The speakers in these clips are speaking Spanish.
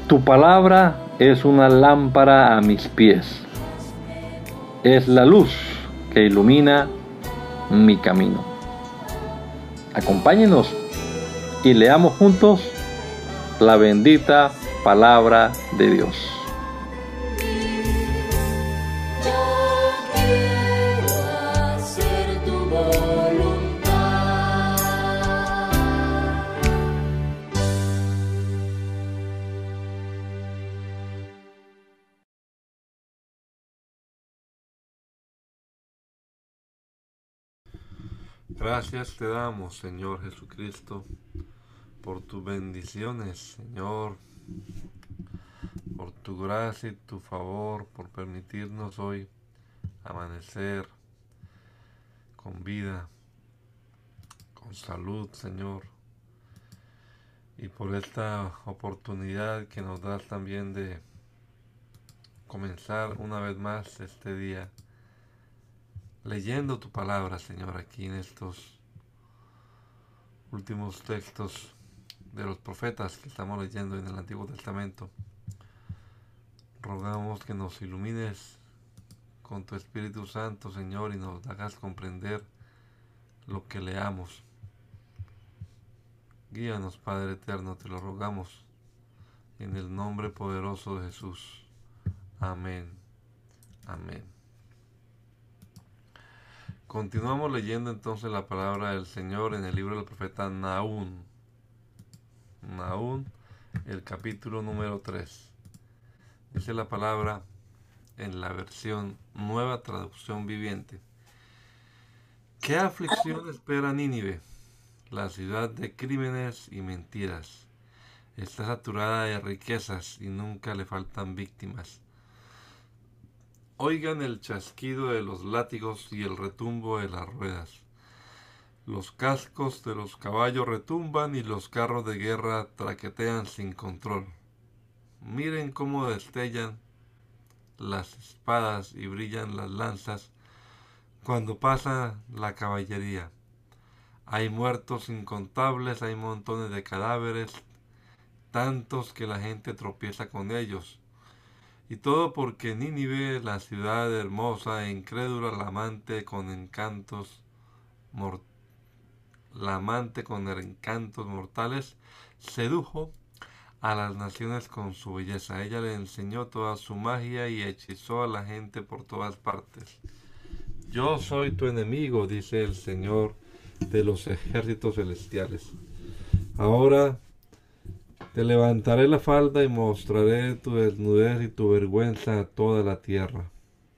Tu palabra es una lámpara a mis pies, es la luz que ilumina mi camino. Acompáñenos y leamos juntos la bendita palabra de Dios. Gracias te damos, Señor Jesucristo, por tus bendiciones, Señor, por tu gracia y tu favor, por permitirnos hoy amanecer con vida, con salud, Señor, y por esta oportunidad que nos das también de comenzar una vez más este día leyendo tu palabra, Señor, aquí en estos últimos textos de los profetas que estamos leyendo en el Antiguo Testamento. Rogamos que nos ilumines con tu Espíritu Santo, Señor, y nos hagas comprender lo que leamos. Guíanos, Padre eterno, te lo rogamos, en el nombre poderoso de Jesús. Amén. Amén. Continuamos leyendo entonces la palabra del Señor en el libro del profeta Nahum. Nahum, el capítulo número 3. Dice la palabra en la versión Nueva Traducción Viviente. ¿Qué aflicción espera Nínive, la ciudad de crímenes y mentiras? Está saturada de riquezas y nunca le faltan víctimas. Oigan el chasquido de los látigos y el retumbo de las ruedas. Los cascos de los caballos retumban y los carros de guerra traquetean sin control. Miren cómo destellan las espadas y brillan las lanzas cuando pasa la caballería. Hay muertos incontables, hay montones de cadáveres, tantos que la gente tropieza con ellos. Y todo porque Nínive, la ciudad hermosa e incrédula, la amante con encantos mortales, sedujo a las naciones con su belleza. Ella le enseñó toda su magia y hechizó a la gente por todas partes. Yo soy tu enemigo, dice el Señor de los ejércitos celestiales. Ahora te levantaré la falda y mostraré tu desnudez y tu vergüenza a toda la tierra.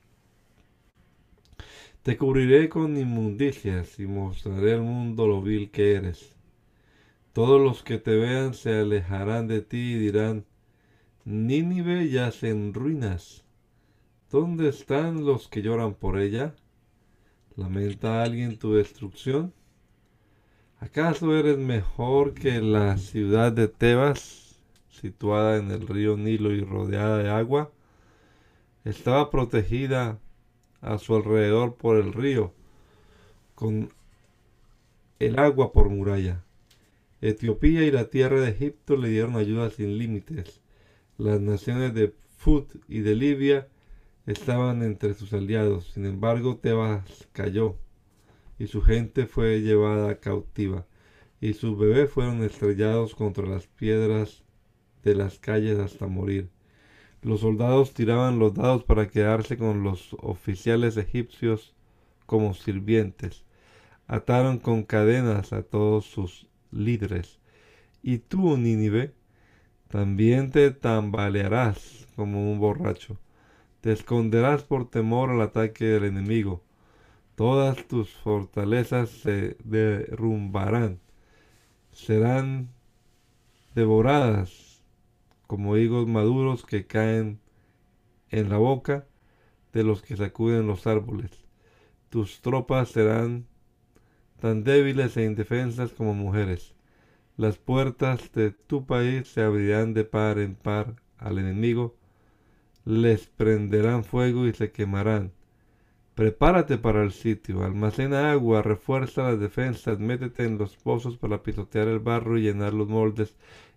Te cubriré con inmundicias y mostraré al mundo lo vil que eres. Todos los que te vean se alejarán de ti y dirán: Nínive yace en ruinas. ¿Dónde están los que lloran por ella? ¿Lamenta alguien tu destrucción? ¿Acaso eres mejor que la ciudad de Tebas, situada en el río Nilo y rodeada de agua? Estaba protegida a su alrededor por el río, con el agua por muralla. Etiopía y la tierra de Egipto le dieron ayuda sin límites. Las naciones de Fut y de Libia estaban entre sus aliados. Sin embargo, Tebas cayó y su gente fue llevada cautiva, y sus bebés fueron estrellados contra las piedras de las calles hasta morir. Los soldados tiraban los dados para quedarse con los oficiales egipcios como sirvientes. Ataron con cadenas a todos sus líderes. Y tú, Nínive, también te tambalearás como un borracho. Te esconderás por temor al ataque del enemigo. Todas tus fortalezas se derrumbarán. Serán devoradas como higos maduros que caen en la boca de los que sacuden los árboles. Tus tropas serán tan débiles e indefensas como mujeres. Las puertas de tu país se abrirán de par en par al enemigo. Les prenderán fuego y se quemarán. Prepárate para el sitio, almacena agua, refuerza las defensas, métete en los pozos para pisotear el barro y llenar los moldes,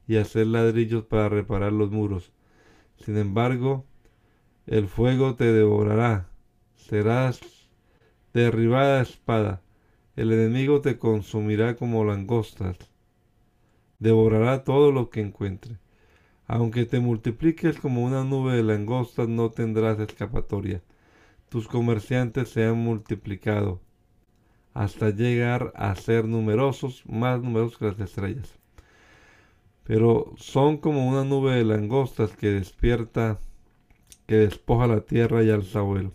y hacer ladrillos para reparar los muros. Sin embargo, el fuego te devorará. Serás derribada a espada. El enemigo te consumirá como langostas. Devorará todo lo que encuentre. Aunque te multipliques como una nube de langostas, no tendrás escapatoria. Tus comerciantes se han multiplicado hasta llegar a ser numerosos, más numerosos que las estrellas. Pero son como una nube de langostas que despierta, que despoja la tierra y alza vuelo.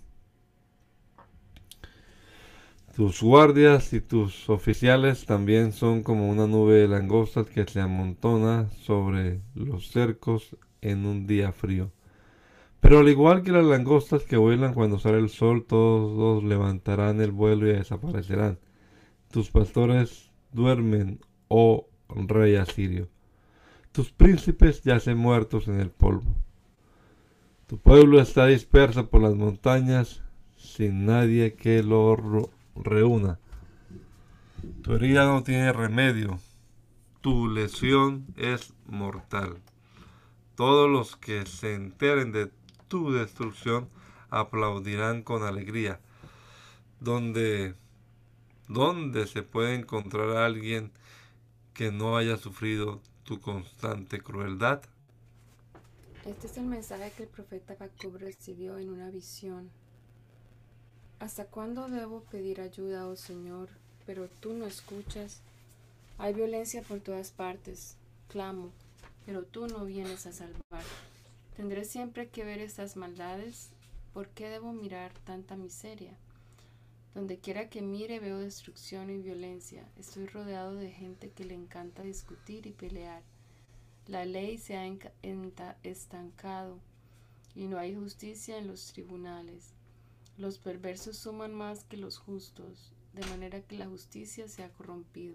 Tus guardias y tus oficiales también son como una nube de langostas que se amontona sobre los cercos en un día frío. Pero al igual que las langostas que vuelan cuando sale el sol, todos levantarán el vuelo y desaparecerán. Tus pastores duermen, oh rey asirio. Tus príncipes yacen muertos en el polvo. Tu pueblo está disperso por las montañas sin nadie que lo reúna. Tu herida no tiene remedio. Tu lesión es mortal. Todos los que se enteren de tu destrucción aplaudirán con alegría. ¿Dónde se puede encontrar a alguien que no haya sufrido tu constante crueldad? Este es el mensaje que el profeta Habacuc recibió en una visión. ¿Hasta cuándo debo pedir ayuda, oh Señor, pero tú no escuchas? Hay violencia por todas partes. Clamo, pero tú no vienes a salvar. ¿Tendré siempre que ver estas maldades? ¿Por qué debo mirar tanta miseria? Donde quiera que mire veo destrucción y violencia. Estoy rodeado de gente que le encanta discutir y pelear. La ley se ha estancado y no hay justicia en los tribunales. Los perversos suman más que los justos, de manera que la justicia se ha corrompido.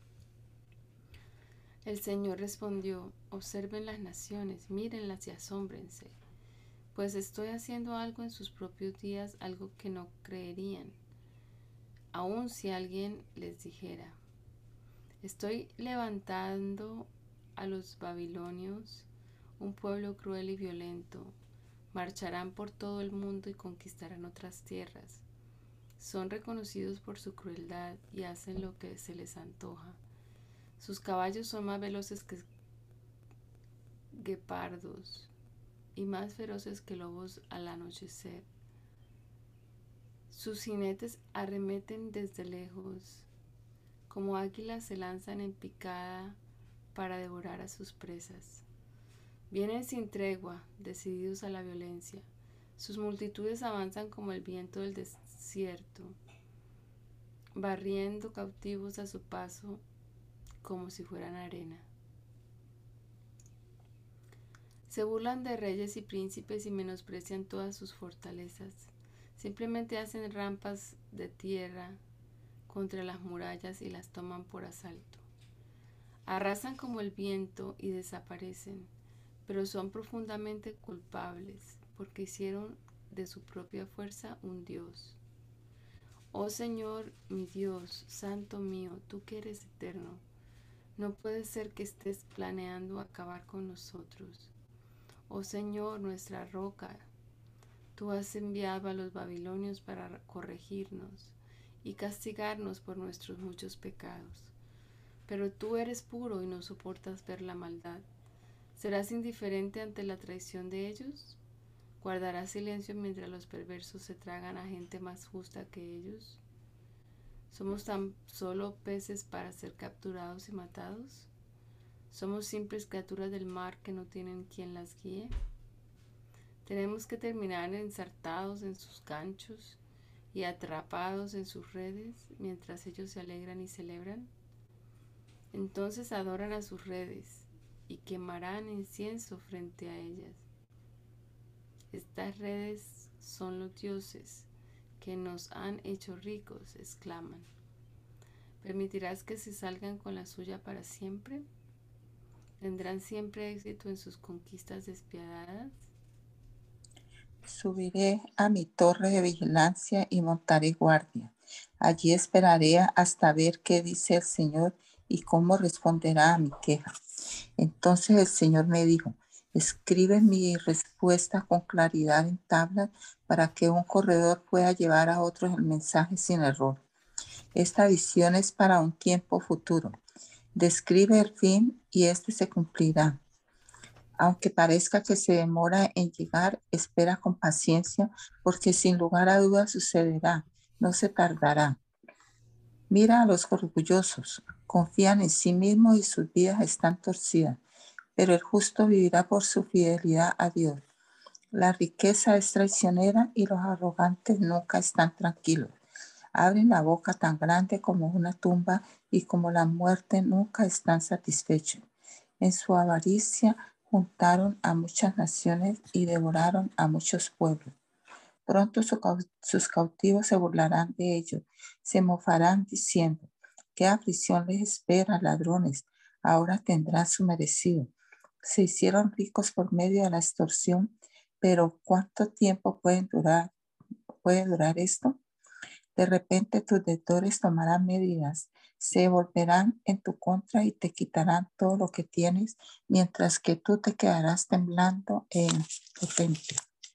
El Señor respondió: observen las naciones, mírenlas y asómbrense, pues estoy haciendo algo en sus propios días, algo que no creerían, aun si alguien les dijera. Estoy levantando a los babilonios, un pueblo cruel y violento. Marcharán por todo el mundo y conquistarán otras tierras. Son reconocidos por su crueldad y hacen lo que se les antoja. Sus caballos son más veloces que guepardos y más feroces que lobos al anochecer. Sus jinetes arremeten desde lejos. Como águilas se lanzan en picada para devorar a sus presas. Vienen sin tregua, decididos a la violencia. Sus multitudes avanzan como el viento del desierto, barriendo cautivos a su paso como si fueran arena. Se burlan de reyes y príncipes y menosprecian todas sus fortalezas. Simplemente hacen rampas de tierra contra las murallas y las toman por asalto. Arrasan como el viento y desaparecen, pero son profundamente culpables porque hicieron de su propia fuerza un Dios. Oh Señor, mi Dios, Santo mío, tú que eres eterno, no puede ser que estés planeando acabar con nosotros. Oh Señor, nuestra roca, tú has enviado a los babilonios para corregirnos y castigarnos por nuestros muchos pecados. Pero tú eres puro y no soportas ver la maldad. ¿Serás indiferente ante la traición de ellos? ¿Guardarás silencio mientras los perversos se tragan a gente más justa que ellos? ¿Somos tan solo peces para ser capturados y matados? ¿Somos simples criaturas del mar que no tienen quien las guíe? ¿Tenemos que terminar ensartados en sus ganchos y atrapados en sus redes mientras ellos se alegran y celebran? Entonces adoran a sus redes y quemarán incienso frente a ellas. Estas redes son los dioses que nos han hecho ricos, exclaman. ¿Permitirás que se salgan con la suya para siempre? ¿Tendrán siempre éxito en sus conquistas despiadadas? Subiré a mi torre de vigilancia y montaré guardia. Allí esperaré hasta ver qué dice el Señor ¿Y cómo responderá a mi queja? Entonces el Señor me dijo, escribe mi respuesta con claridad en tablas para que un corredor pueda llevar a otros el mensaje sin error. Esta visión es para un tiempo futuro. Describe el fin y este se cumplirá. Aunque parezca que se demora en llegar, espera con paciencia, porque sin lugar a dudas sucederá, no se tardará. Mira a los orgullosos, confían en sí mismos y sus vidas están torcidas, pero el justo vivirá por su fidelidad a Dios. La riqueza es traicionera y los arrogantes nunca están tranquilos. Abren la boca tan grande como una tumba y como la muerte nunca están satisfechos. En su avaricia juntaron a muchas naciones y devoraron a muchos pueblos. Pronto sus cautivos se burlarán de ellos, se mofarán diciendo, qué aflicción les espera, ladrones, ahora tendrán su merecido. Se hicieron ricos por medio de la extorsión, pero ¿cuánto tiempo puede durar esto? De repente tus deudores tomarán medidas, se volverán en tu contra y te quitarán todo lo que tienes, mientras que tú te quedarás temblando e impotente.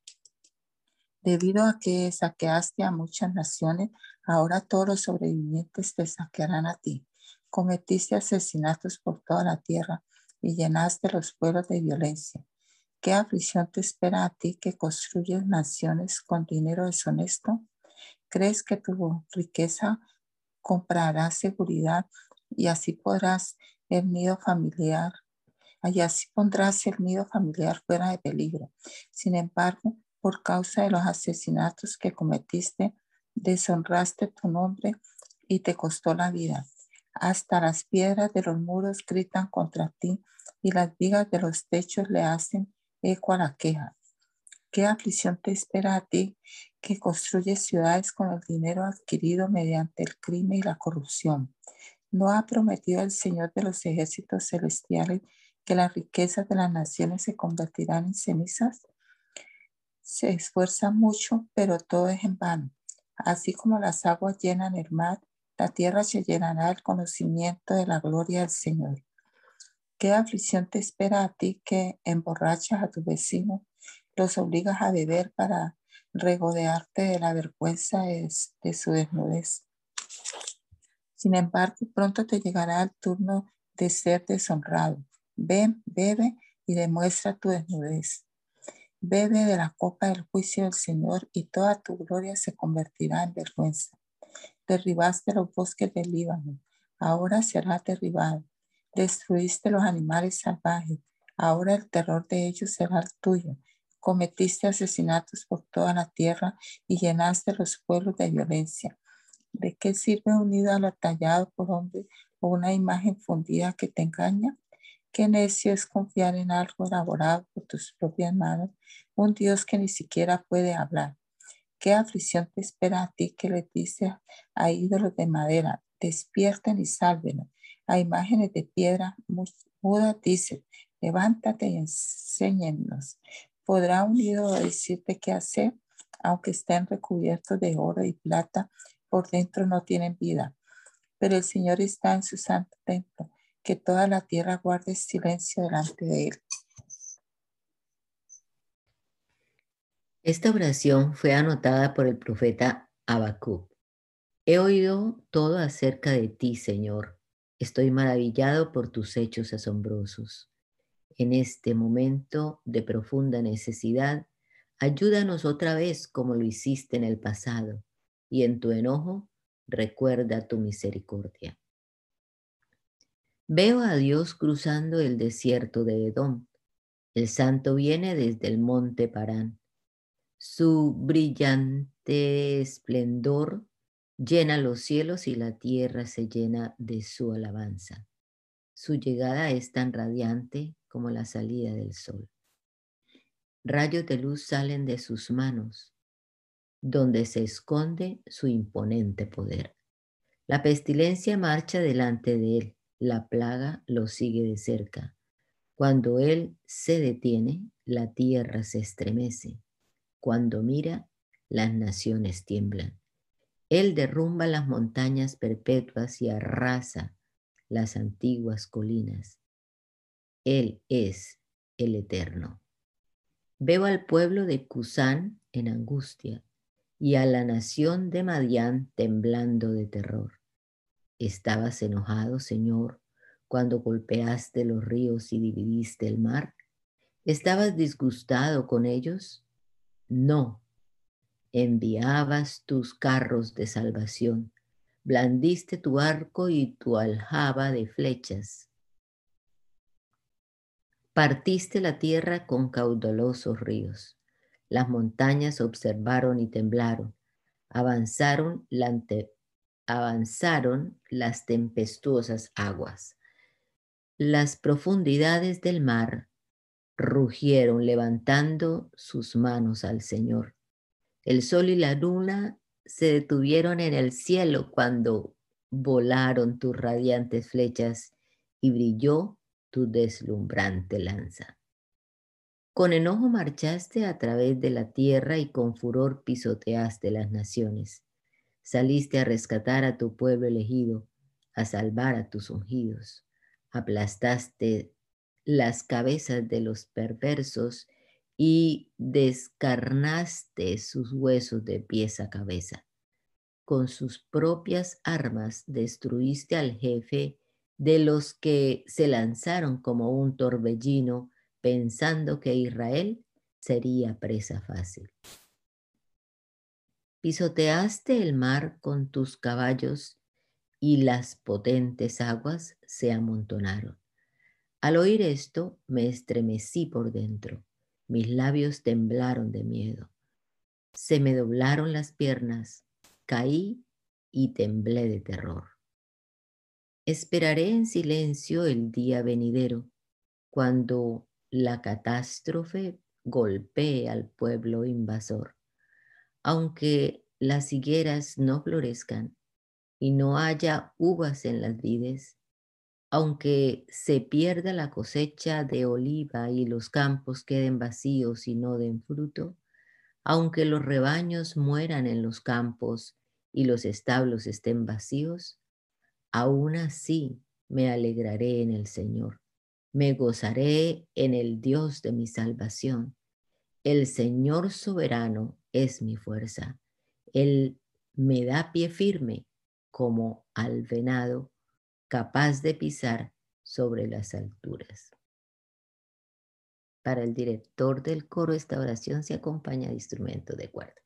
Debido a que saqueaste a muchas naciones, ahora todos los sobrevivientes te saquearán a ti. Cometiste asesinatos por toda la tierra y llenaste los pueblos de violencia. ¿Qué aflicción te espera a ti que construyes naciones con dinero deshonesto? ¿Crees que tu riqueza comprará seguridad y así podrás el nido familiar? Y así pondrás el nido familiar fuera de peligro. Sin embargo, por causa de los asesinatos que cometiste, deshonraste tu nombre y te costó la vida. Hasta las piedras de los muros gritan contra ti y las vigas de los techos le hacen eco a la queja. ¿Qué aflicción te espera a ti que construyes ciudades con el dinero adquirido mediante el crimen y la corrupción? ¿No ha prometido el Señor de los ejércitos celestiales que las riquezas de las naciones se convertirán en cenizas? Se esfuerza mucho, pero todo es en vano. Así como las aguas llenan el mar, la tierra se llenará del conocimiento de la gloria del Señor. ¿Qué aflicción te espera a ti que emborrachas a tu vecino, los obligas a beber para regodearte de la vergüenza de su desnudez? Sin embargo, pronto te llegará el turno de ser deshonrado. Ven, bebe y demuestra tu desnudez. Bebe de la copa del juicio del Señor y toda tu gloria se convertirá en vergüenza. Derribaste los bosques del Líbano, ahora será derribado. Destruiste los animales salvajes, ahora el terror de ellos será el tuyo. Cometiste asesinatos por toda la tierra y llenaste los pueblos de violencia. ¿De qué sirve un ídolo tallado por hombre o una imagen fundida que te engaña? Qué necio es confiar en algo elaborado por tus propias manos, un Dios que ni siquiera puede hablar. ¿Qué aflicción te espera a ti que le dices a ídolos de madera, despierten y sálvenos? A imágenes de piedra muda dice, levántate y enséñennos. ¿Podrá un ídolo decirte qué hacer? Aunque estén recubiertos de oro y plata, por dentro no tienen vida. Pero el Señor está en su santo templo, que toda la tierra guarde silencio delante de él. Esta oración fue anotada por el profeta Habacuc. He oído todo acerca de ti, Señor. Estoy maravillado por tus hechos asombrosos. En este momento de profunda necesidad, ayúdanos otra vez como lo hiciste en el pasado, y en tu enojo recuerda tu misericordia. Veo a Dios cruzando el desierto de Edom. El santo viene desde el monte Parán. Su brillante esplendor llena los cielos y la tierra se llena de su alabanza. Su llegada es tan radiante como la salida del sol. Rayos de luz salen de sus manos, donde se esconde su imponente poder. La pestilencia marcha delante de él, la plaga lo sigue de cerca. Cuando él se detiene, la tierra se estremece. Cuando mira, las naciones tiemblan. Él derrumba las montañas perpetuas y arrasa las antiguas colinas. Él es el Eterno. Veo al pueblo de Cusán en angustia y a la nación de Madián temblando de terror. ¿Estabas enojado, Señor, cuando golpeaste los ríos y dividiste el mar? ¿Estabas disgustado con ellos? No. Enviabas tus carros de salvación, blandiste tu arco y tu aljaba de flechas. Partiste la tierra con caudalosos ríos. Las montañas observaron y temblaron. Avanzaron las tempestuosas aguas. Las profundidades del mar rugieron levantando sus manos al Señor. El sol y la luna se detuvieron en el cielo cuando volaron tus radiantes flechas y brilló tu deslumbrante lanza. Con enojo marchaste a través de la tierra y con furor pisoteaste las naciones. Saliste a rescatar a tu pueblo elegido, a salvar a tus ungidos. Aplastaste las cabezas de los perversos y descarnaste sus huesos de pies a cabeza. Con sus propias armas destruiste al jefe de los que se lanzaron como un torbellino pensando que Israel sería presa fácil. Pisoteaste el mar con tus caballos y las potentes aguas se amontonaron. Al oír esto me estremecí por dentro, mis labios temblaron de miedo. Se me doblaron las piernas, caí y temblé de terror. Esperaré en silencio el día venidero, cuando la catástrofe golpee al pueblo invasor. Aunque las higueras no florezcan y no haya uvas en las vides, aunque se pierda la cosecha de oliva y los campos queden vacíos y no den fruto, aunque los rebaños mueran en los campos y los establos estén vacíos, aún así me alegraré en el Señor, me gozaré en el Dios de mi salvación. El Señor soberano es mi fuerza. Él me da pie firme como al venado, capaz de pisar sobre las alturas. Para el director del coro, esta oración se acompaña de instrumento de cuerda.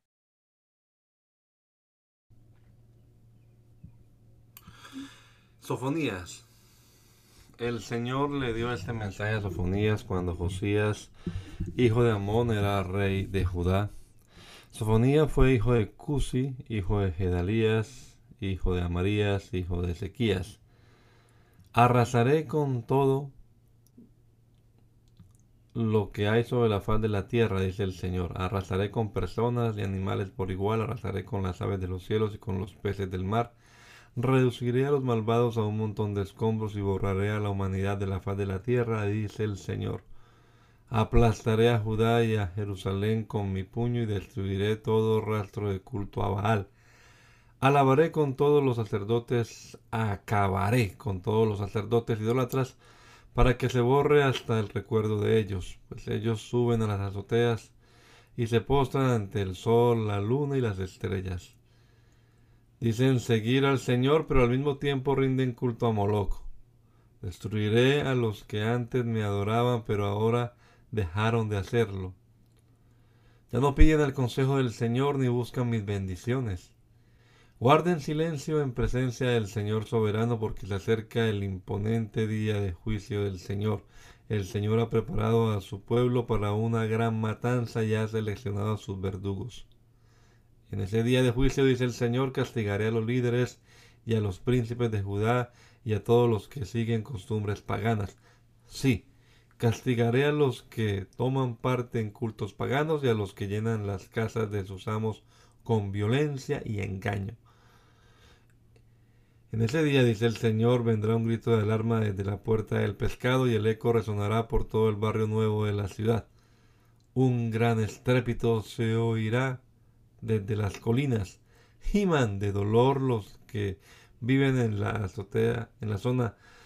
Sofonías. El Señor le dio este mensaje a Sofonías cuando Josías, hijo de Amón, era rey de Judá. Sofonías fue hijo de Cusi, hijo de Gedalías, hijo de Amarías, hijo de Ezequías. Arrasaré con todo lo que hay sobre la faz de la tierra, dice el Señor. Arrasaré con personas y animales por igual, arrasaré con las aves de los cielos y con los peces del mar. Reduciré a los malvados a un montón de escombros y borraré a la humanidad de la faz de la tierra, dice el Señor. Aplastaré a Judá y a Jerusalén con mi puño y destruiré todo rastro de culto a Baal. Alabaré con todos los sacerdotes, acabaré con todos los sacerdotes idólatras, para que se borre hasta el recuerdo de ellos, pues ellos suben a las azoteas y se postran ante el sol, la luna y las estrellas. Dicen seguir al Señor, pero al mismo tiempo rinden culto a Moloc. Destruiré a los que antes me adoraban, pero ahora dejaron de hacerlo. Ya no piden el consejo del Señor ni buscan mis bendiciones. Guarden silencio en presencia del Señor soberano, porque se acerca el imponente día de juicio del Señor. El Señor ha preparado a su pueblo para una gran matanza y ha seleccionado a sus verdugos. En ese día de juicio, dice el Señor, castigaré a los líderes y a los príncipes de Judá y a todos los que siguen costumbres paganas. Sí, castigaré a los que toman parte en cultos paganos y a los que llenan las casas de sus amos con violencia y engaño. En ese día, dice el Señor, vendrá un grito de alarma desde la puerta del pescado y el eco resonará por todo el barrio nuevo de la ciudad. Un gran estrépito se oirá desde las colinas. Giman de dolor los que viven en la azotea, en la zona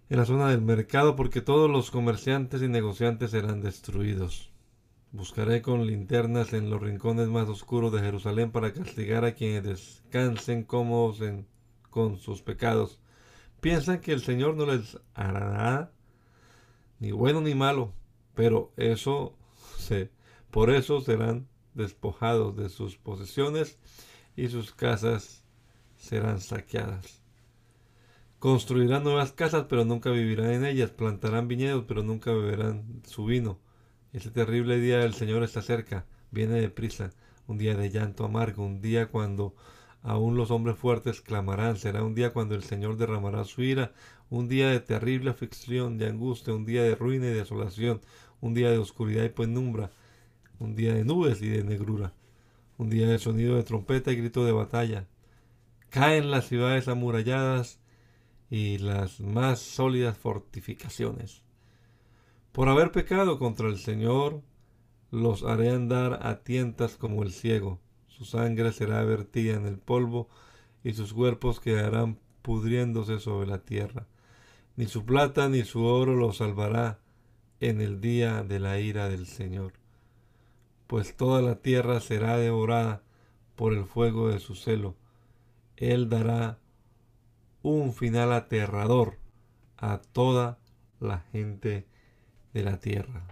en la zona del mercado, porque todos los comerciantes y negociantes serán destruidos. Buscaré con linternas en los rincones más oscuros de Jerusalén para castigar a quienes descansen cómodos con sus pecados. Piensan que el Señor no les hará nada, ni bueno ni malo, pero por eso serán despojados de sus posesiones y sus casas serán saqueadas. Construirán nuevas casas, pero nunca vivirán en ellas. Plantarán viñedos, pero nunca beberán su vino. Ese terrible día del Señor está cerca. Viene deprisa. Un día de llanto amargo. Un día cuando aún los hombres fuertes clamarán. Será un día cuando el Señor derramará su ira. Un día de terrible aflicción, de angustia. Un día de ruina y desolación. Un día de oscuridad y penumbra. Un día de nubes y de negrura. Un día de sonido de trompeta y grito de batalla. Caen las ciudades amuralladas y las más sólidas fortificaciones. Por haber pecado contra el Señor, los haré andar a tientas como el ciego. Su sangre será vertida en el polvo y sus cuerpos quedarán pudriéndose sobre la tierra. Ni su plata ni su oro los salvará en el día de la ira del Señor, pues toda la tierra será devorada por el fuego de su celo. Él dará un final aterrador a toda la gente de la tierra.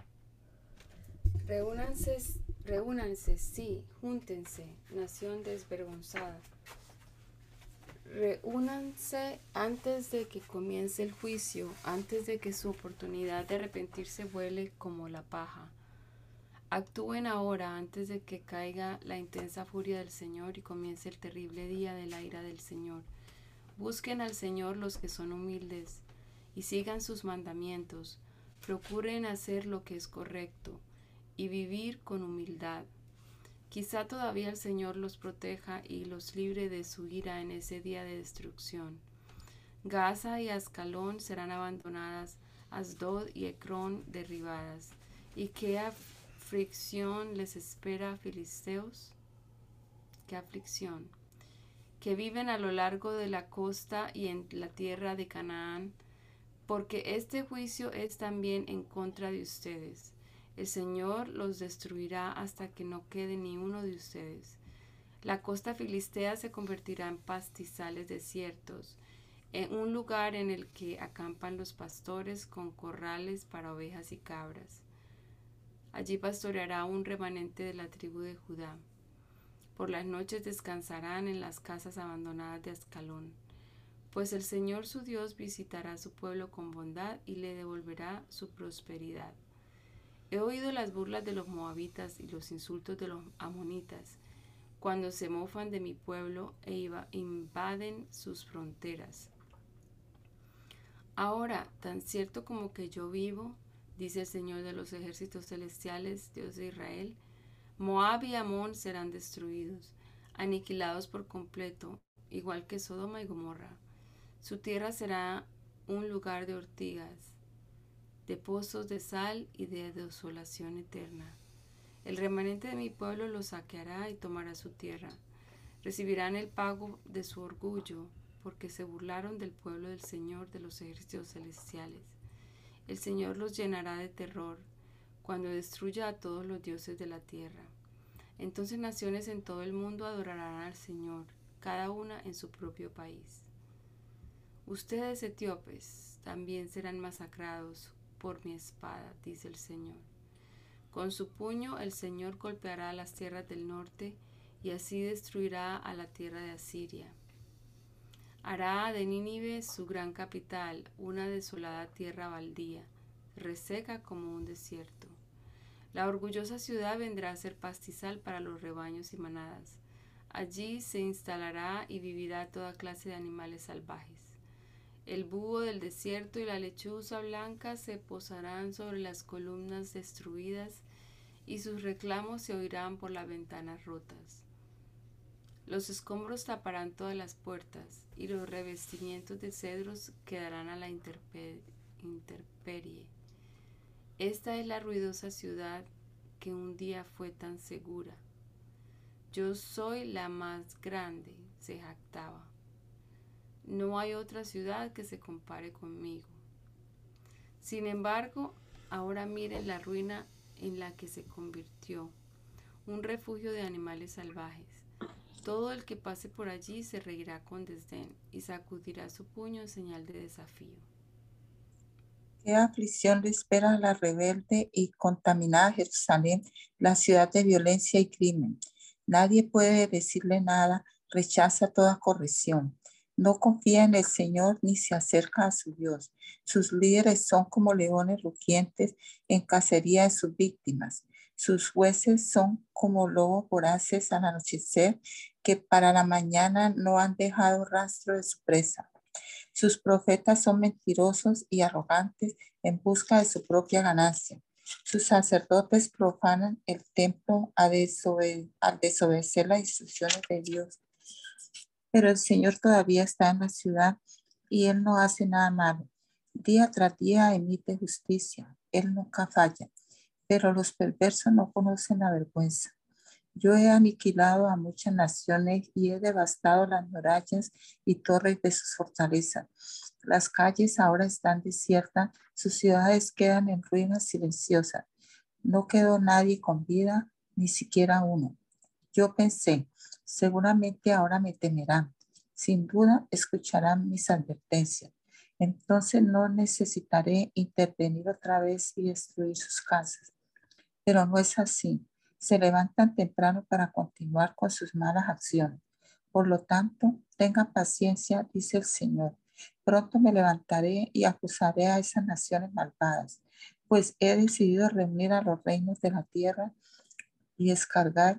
Reúnanse, sí, júntense, nación desvergonzada. Reúnanse antes de que comience el juicio, antes de que su oportunidad de arrepentirse vuele como la paja. Actúen ahora antes de que caiga la intensa furia del Señor y comience el terrible día de la ira del Señor. Busquen al Señor los que son humildes y sigan sus mandamientos. Procuren hacer lo que es correcto y vivir con humildad. Quizá todavía el Señor los proteja y los libre de su ira en ese día de destrucción. Gaza y Ascalón serán abandonadas, Asdod y Ecrón derribadas. ¿Y qué aflicción les espera, filisteos? ¿Qué aflicción? Que viven a lo largo de la costa y en la tierra de Canaán, porque este juicio es también en contra de ustedes. El Señor los destruirá hasta que no quede ni uno de ustedes. La costa filistea se convertirá en pastizales desiertos, en un lugar en el que acampan los pastores con corrales para ovejas y cabras. Allí pastoreará un remanente de la tribu de Judá. Por las noches descansarán en las casas abandonadas de Ascalón, pues el Señor su Dios visitará a su pueblo con bondad y le devolverá su prosperidad. He oído las burlas de los moabitas y los insultos de los amonitas, cuando se mofan de mi pueblo e invaden sus fronteras. Ahora, tan cierto como que yo vivo, dice el Señor de los ejércitos celestiales, Dios de Israel, Moab y Amón serán destruidos, aniquilados por completo, igual que Sodoma y Gomorra. Su tierra será un lugar de ortigas, de pozos de sal y de desolación eterna. El remanente de mi pueblo los saqueará y tomará su tierra. Recibirán el pago de su orgullo, porque se burlaron del pueblo del Señor de los ejércitos celestiales. El Señor los llenará de terror cuando destruya a todos los dioses de la tierra. Entonces naciones en todo el mundo adorarán al Señor, cada una en su propio país. Ustedes, etíopes, también serán masacrados por mi espada, dice el Señor. Con su puño el Señor golpeará a las tierras del norte y así destruirá a la tierra de Asiria. Hará de Nínive su gran capital, una desolada tierra baldía, reseca como un desierto. La orgullosa ciudad vendrá a ser pastizal para los rebaños y manadas. Allí se instalará y vivirá toda clase de animales salvajes. El búho del desierto y la lechuza blanca se posarán sobre las columnas destruidas y sus reclamos se oirán por las ventanas rotas. Los escombros taparán todas las puertas y los revestimientos de cedros quedarán a la intemperie. Esta es la ruidosa ciudad que un día fue tan segura. Yo soy la más grande, se jactaba. No hay otra ciudad que se compare conmigo. Sin embargo, ahora miren la ruina en la que se convirtió, un refugio de animales salvajes. Todo el que pase por allí se reirá con desdén y sacudirá su puño en señal de desafío. ¿Qué aflicción le espera a la rebelde y contaminada Jerusalén, la ciudad de violencia y crimen? Nadie puede decirle nada, rechaza toda corrección. No confía en el Señor ni se acerca a su Dios. Sus líderes son como leones rugientes en cacería de sus víctimas. Sus jueces son como lobos voraces al anochecer que para la mañana no han dejado rastro de su presa. Sus profetas son mentirosos y arrogantes en busca de su propia ganancia. Sus sacerdotes profanan el templo al desobedecer las instrucciones de Dios. Pero el Señor todavía está en la ciudad y Él no hace nada malo. Día tras día emite justicia. Él nunca falla. Pero los perversos no conocen la vergüenza. Yo he aniquilado a muchas naciones y he devastado las murallas y torres de sus fortalezas. Las calles ahora están desiertas, sus ciudades quedan en ruinas silenciosas. No quedó nadie con vida, ni siquiera uno. Yo pensé, seguramente ahora me temerán. Sin duda escucharán mis advertencias. Entonces no necesitaré intervenir otra vez y destruir sus casas. Pero no es así. Se levantan temprano para continuar con sus malas acciones. Por lo tanto, tengan paciencia, dice el Señor. Pronto me levantaré y acusaré a esas naciones malvadas, pues he decidido reunir a los reinos de la tierra y descargar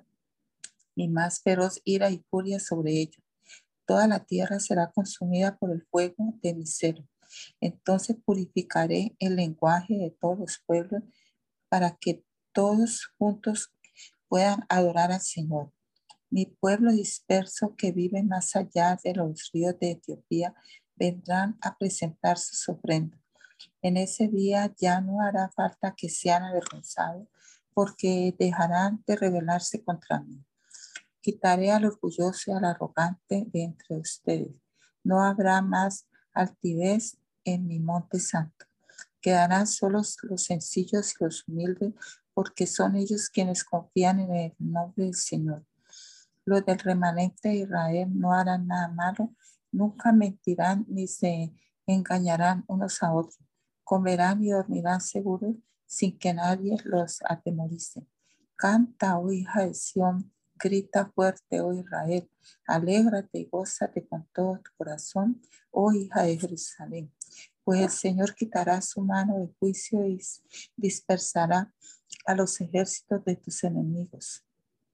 mi más feroz ira y furia sobre ellos. Toda la tierra será consumida por el fuego de mi celo. Entonces purificaré el lenguaje de todos los pueblos para que todos juntos puedan adorar al Señor. Mi pueblo disperso que vive más allá de los ríos de Etiopía vendrán a presentar sus ofrendas. En ese día ya no hará falta que sean avergonzados porque dejarán de rebelarse contra mí. Quitaré al orgulloso y al arrogante de entre ustedes. No habrá más altivez en mi monte santo. Quedarán solos los sencillos y los humildes, porque son ellos quienes confían en el nombre del Señor. Los del remanente de Israel no harán nada malo, nunca mentirán ni se engañarán unos a otros. Comerán y dormirán seguros sin que nadie los atemorice. Canta, oh hija de Sión, grita fuerte, oh Israel, alégrate y gózate con todo tu corazón, oh hija de Jerusalén. Pues el Señor quitará su mano de juicio y dispersará a los ejércitos de tus enemigos.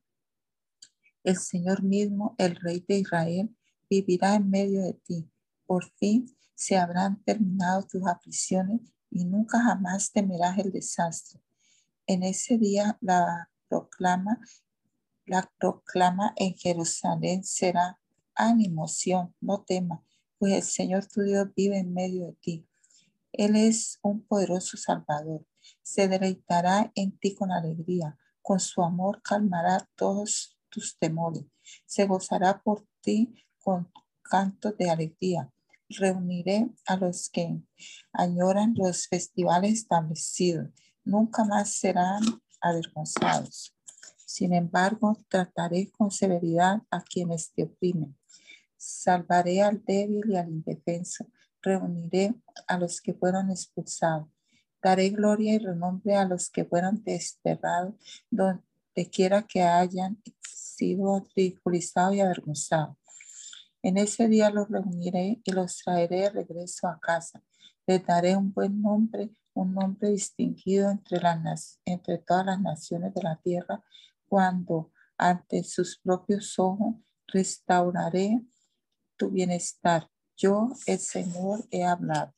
El Señor mismo, el Rey de Israel, vivirá en medio de ti. Por fin se habrán terminado tus aflicciones y nunca jamás temerás el desastre. En ese día la proclama en Jerusalén será: ánimo, Sión, no temas, pues el Señor tu Dios vive en medio de ti. Él es un poderoso Salvador. Se deleitará en ti con alegría. Con su amor calmará todos tus temores. Se gozará por ti con cantos de alegría. Reuniré a los que añoran los festivales establecidos. Nunca más serán avergonzados. Sin embargo, trataré con severidad a quienes te oprimen. Salvaré al débil y al indefenso. Reuniré a los que fueron expulsados. Daré gloria y renombre a los que fueron desterrados, donde quiera que hayan sido ridiculizados y avergonzados. En ese día los reuniré y los traeré de regreso a casa. Les daré un buen nombre, un nombre distinguido entre todas las naciones de la tierra, cuando ante sus propios ojos restauraré tu bienestar. Yo, el Señor, he hablado.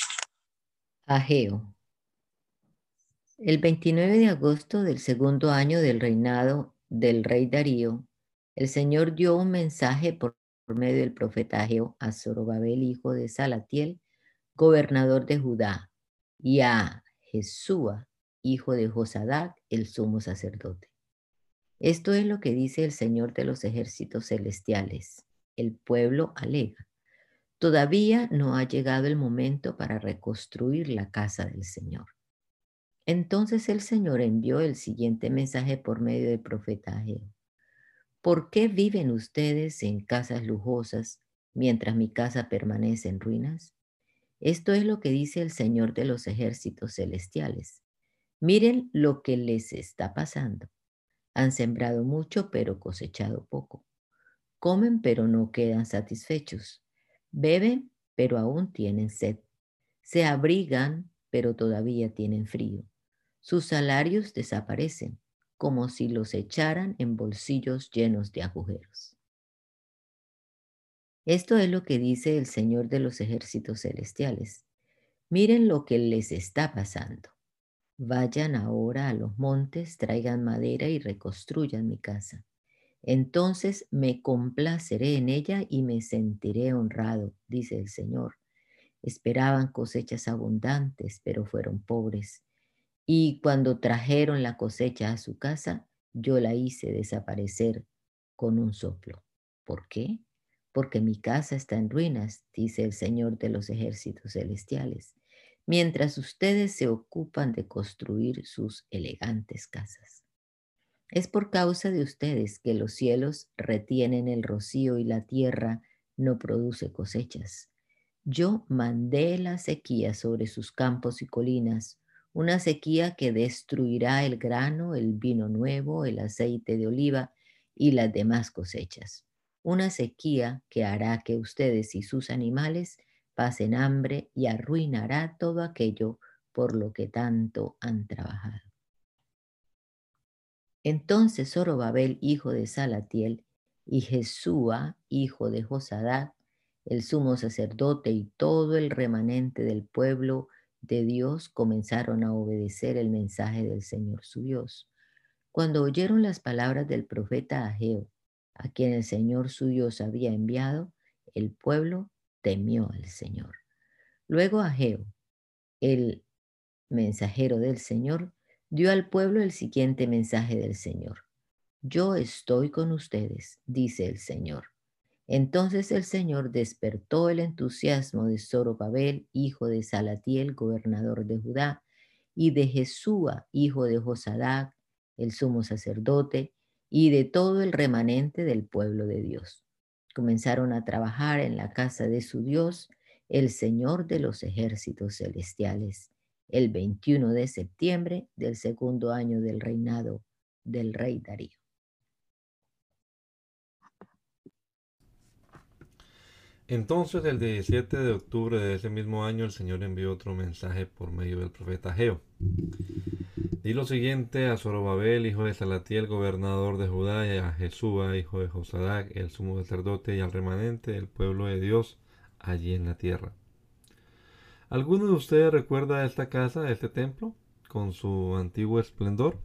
Ageo. El 29 de agosto del segundo año del reinado del rey Darío, el Señor dio un mensaje por medio del profeta Ageo a Zorobabel, hijo de Salatiel, gobernador de Judá, y a Jesúa, hijo de Josadac, el sumo sacerdote. Esto es lo que dice el Señor de los ejércitos celestiales. El pueblo alega: Todavía no ha llegado el momento para reconstruir la casa del Señor. Entonces el Señor envió el siguiente mensaje por medio del profeta Ageo. ¿Por qué viven ustedes en casas lujosas mientras mi casa permanece en ruinas? Esto es lo que dice el Señor de los ejércitos celestiales. Miren lo que les está pasando. Han sembrado mucho, pero cosechado poco. Comen, pero no quedan satisfechos. Beben, pero aún tienen sed. Se abrigan, pero todavía tienen frío. Sus salarios desaparecen, como si los echaran en bolsillos llenos de agujeros. Esto es lo que dice el Señor de los ejércitos celestiales. Miren lo que les está pasando. Vayan ahora a los montes, traigan madera y reconstruyan mi casa. Entonces me complaceré en ella y me sentiré honrado, dice el Señor. Esperaban cosechas abundantes, pero fueron pobres. Y cuando trajeron la cosecha a su casa, yo la hice desaparecer con un soplo. ¿Por qué? Porque mi casa está en ruinas, dice el Señor de los ejércitos celestiales, mientras ustedes se ocupan de construir sus elegantes casas. Es por causa de ustedes que los cielos retienen el rocío y la tierra no produce cosechas. Yo mandé la sequía sobre sus campos y colinas, una sequía que destruirá el grano, el vino nuevo, el aceite de oliva y las demás cosechas. Una sequía que hará que ustedes y sus animales pasen hambre y arruinará todo aquello por lo que tanto han trabajado. Entonces Zorobabel, hijo de Salatiel, y Jesúa, hijo de Josadac, el sumo sacerdote y todo el remanente del pueblo de Dios comenzaron a obedecer el mensaje del Señor su Dios. Cuando oyeron las palabras del profeta Ageo, a quien el Señor su Dios había enviado, el pueblo temió al Señor. Luego Ageo, el mensajero del Señor, dio al pueblo el siguiente mensaje del Señor. Yo estoy con ustedes, dice el Señor. Entonces el Señor despertó el entusiasmo de Zorobabel, hijo de Salatiel, gobernador de Judá, y de Jesúa, hijo de Josadac, el sumo sacerdote, y de todo el remanente del pueblo de Dios. Comenzaron a trabajar en la casa de su Dios, el Señor de los ejércitos celestiales, el 21 de septiembre del segundo año del reinado del rey Darío. Entonces, el 17 de octubre de ese mismo año, el Señor envió otro mensaje por medio del profeta Ageo. Di lo siguiente a Zorobabel, hijo de Salatiel, gobernador de Judá, y a Jesúa, hijo de Josadac, el sumo sacerdote, y al remanente del pueblo de Dios allí en la tierra. ¿Alguno de ustedes recuerda esta casa, este templo, con su antiguo esplendor?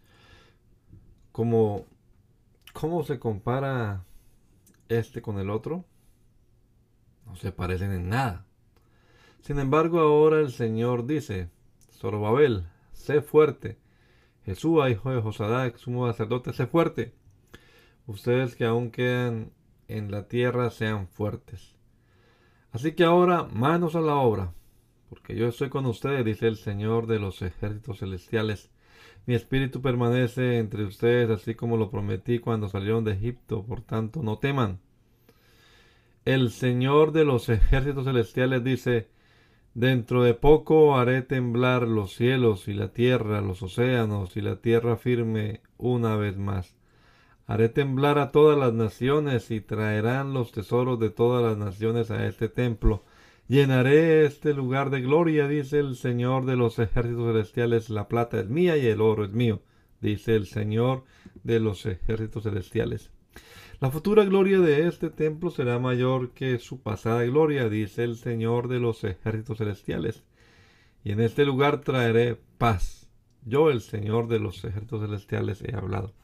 ¿Cómo se compara este con el otro? No se parecen en nada. Sin embargo, ahora el Señor dice: Zorobabel, sé fuerte. Jesúa, hijo de Josadac, sumo sacerdote, sé fuerte. Ustedes que aún quedan en la tierra, sean fuertes. Así que ahora, manos a la obra, porque yo estoy con ustedes, dice el Señor de los ejércitos celestiales. Mi espíritu permanece entre ustedes, así como lo prometí cuando salieron de Egipto. Por tanto, no teman. El Señor de los ejércitos celestiales dice: dentro de poco haré temblar los cielos y la tierra, los océanos y la tierra firme una vez más. Haré temblar a todas las naciones y traerán los tesoros de todas las naciones a este templo. Llenaré este lugar de gloria, dice el Señor de los ejércitos celestiales. La plata es mía y el oro es mío, dice el Señor de los ejércitos celestiales. La futura gloria de este templo será mayor que su pasada gloria, dice el Señor de los ejércitos celestiales. Y en este lugar traeré paz. Yo, el Señor de los ejércitos celestiales, he hablado.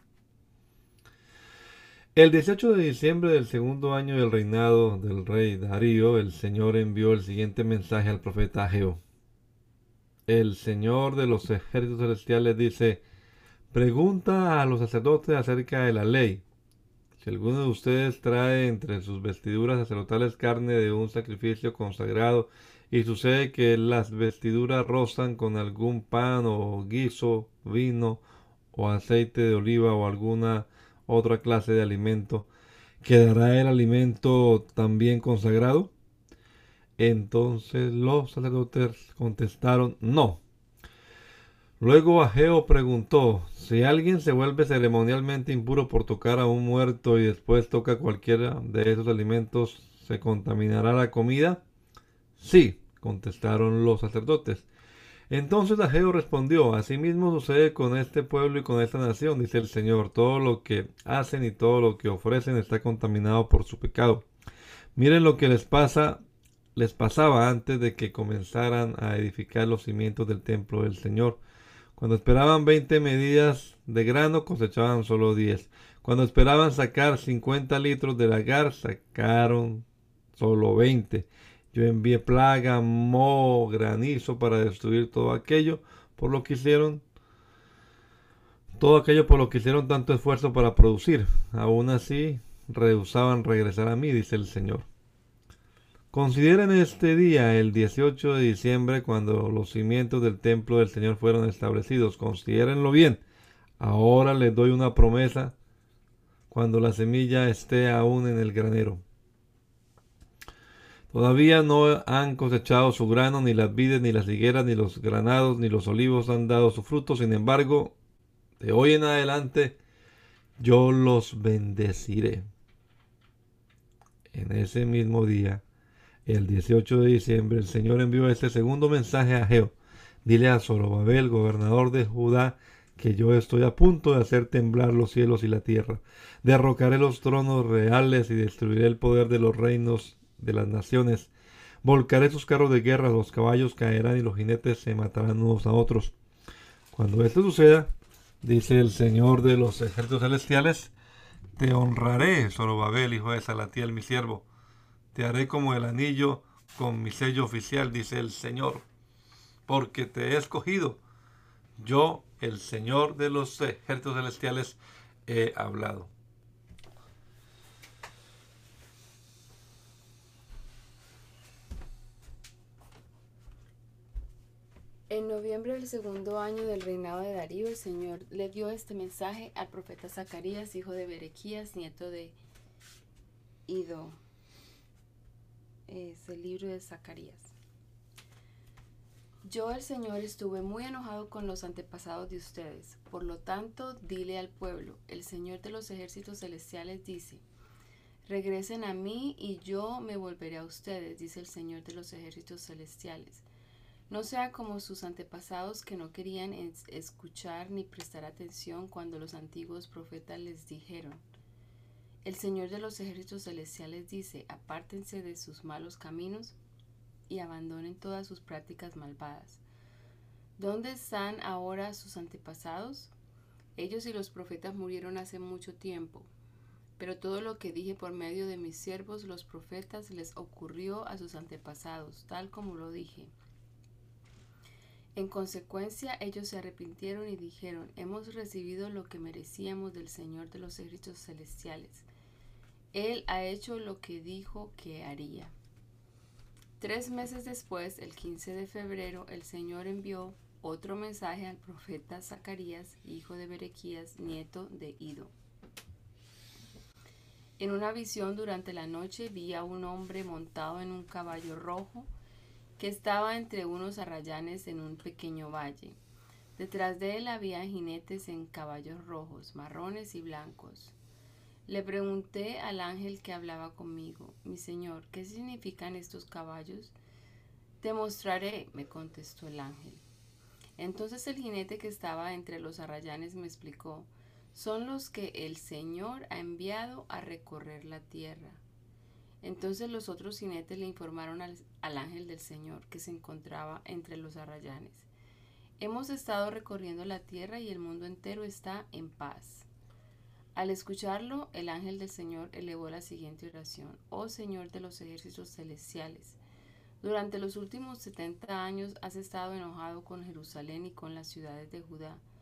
El 18 de diciembre del segundo año del reinado del rey Darío, el Señor envió el siguiente mensaje al profeta Ageo. El Señor de los ejércitos celestiales dice: pregunta a los sacerdotes acerca de la ley. Si alguno de ustedes trae entre sus vestiduras sacerdotales carne de un sacrificio consagrado y sucede que las vestiduras rozan con algún pan o guiso, vino o aceite de oliva o alguna otra clase de alimento, ¿quedará el alimento también consagrado? Entonces los sacerdotes contestaron, no. Luego Ageo preguntó, si alguien se vuelve ceremonialmente impuro por tocar a un muerto y después toca cualquiera de esos alimentos, ¿se contaminará la comida? Sí, contestaron los sacerdotes. Entonces Ageo respondió, asimismo sucede con este pueblo y con esta nación, dice el Señor, todo lo que hacen y todo lo que ofrecen está contaminado por su pecado. Miren lo que les pasaba antes de que comenzaran a edificar los cimientos del templo del Señor. Cuando esperaban 20 medidas de grano, cosechaban solo 10. Cuando esperaban sacar 50 litros del lagar, sacaron solo 20. Yo envié plaga, moho, granizo para destruir todo aquello por lo que hicieron tanto esfuerzo para producir. Aún así, rehusaban regresar a mí, dice el Señor. Consideren este día, el 18 de diciembre, cuando los cimientos del templo del Señor fueron establecidos. Considérenlo bien. Ahora les doy una promesa cuando la semilla esté aún en el granero. Todavía no han cosechado su grano, ni las vides, ni las higueras, ni los granados, ni los olivos han dado su fruto. Sin embargo, de hoy en adelante, yo los bendeciré. En ese mismo día, el 18 de diciembre, el Señor envió este segundo mensaje a Ageo. Dile a Zorobabel, gobernador de Judá, que yo estoy a punto de hacer temblar los cielos y la tierra. Derrocaré los tronos reales y destruiré el poder de los reinos de las naciones. Volcaré sus carros de guerra, los caballos caerán y los jinetes se matarán unos a otros. Cuando esto suceda, dice el Señor de los ejércitos celestiales, te honraré, Zorobabel, hijo de Salatiel, mi siervo. Te haré como el anillo con mi sello oficial, dice el Señor, porque te he escogido. Yo, el Señor de los ejércitos celestiales, he hablado. En noviembre del segundo año del reinado de Darío, el Señor le dio este mensaje al profeta Zacarías, hijo de Berequías, nieto de Ido. Es el libro de Zacarías. Yo, el Señor, estuve muy enojado con los antepasados de ustedes. Por lo tanto, dile al pueblo, el Señor de los ejércitos celestiales dice, regresen a mí y yo me volveré a ustedes, dice el Señor de los ejércitos celestiales. No sea como sus antepasados que no querían escuchar ni prestar atención cuando los antiguos profetas les dijeron, el Señor de los ejércitos celestiales dice, apártense de sus malos caminos y abandonen todas sus prácticas malvadas. ¿Dónde están ahora sus antepasados? Ellos y los profetas murieron hace mucho tiempo, pero todo lo que dije por medio de mis siervos, los profetas, les ocurrió a sus antepasados, tal como lo dije. En consecuencia, ellos se arrepintieron y dijeron, hemos recibido lo que merecíamos del Señor de los ejércitos celestiales. Él ha hecho lo que dijo que haría. 3 meses después, el 15 de febrero, el Señor envió otro mensaje al profeta Zacarías, hijo de Berequías, nieto de Ido. En una visión durante la noche vi a un hombre montado en un caballo rojo que estaba entre unos arrayanes en un pequeño valle. Detrás de él había jinetes en caballos rojos, marrones y blancos. Le pregunté al ángel que hablaba conmigo, mi señor, ¿qué significan estos caballos? Te mostraré, me contestó el ángel. Entonces el jinete que estaba entre los arrayanes me explicó, son los que el Señor ha enviado a recorrer la tierra. Entonces los otros jinetes le informaron al ángel del Señor que se encontraba entre los arrayanes. Hemos estado recorriendo la tierra y el mundo entero está en paz. Al escucharlo, el ángel del Señor elevó la siguiente oración. Oh Señor de los ejércitos celestiales, durante los últimos 70 años has estado enojado con Jerusalén y con las ciudades de Judá,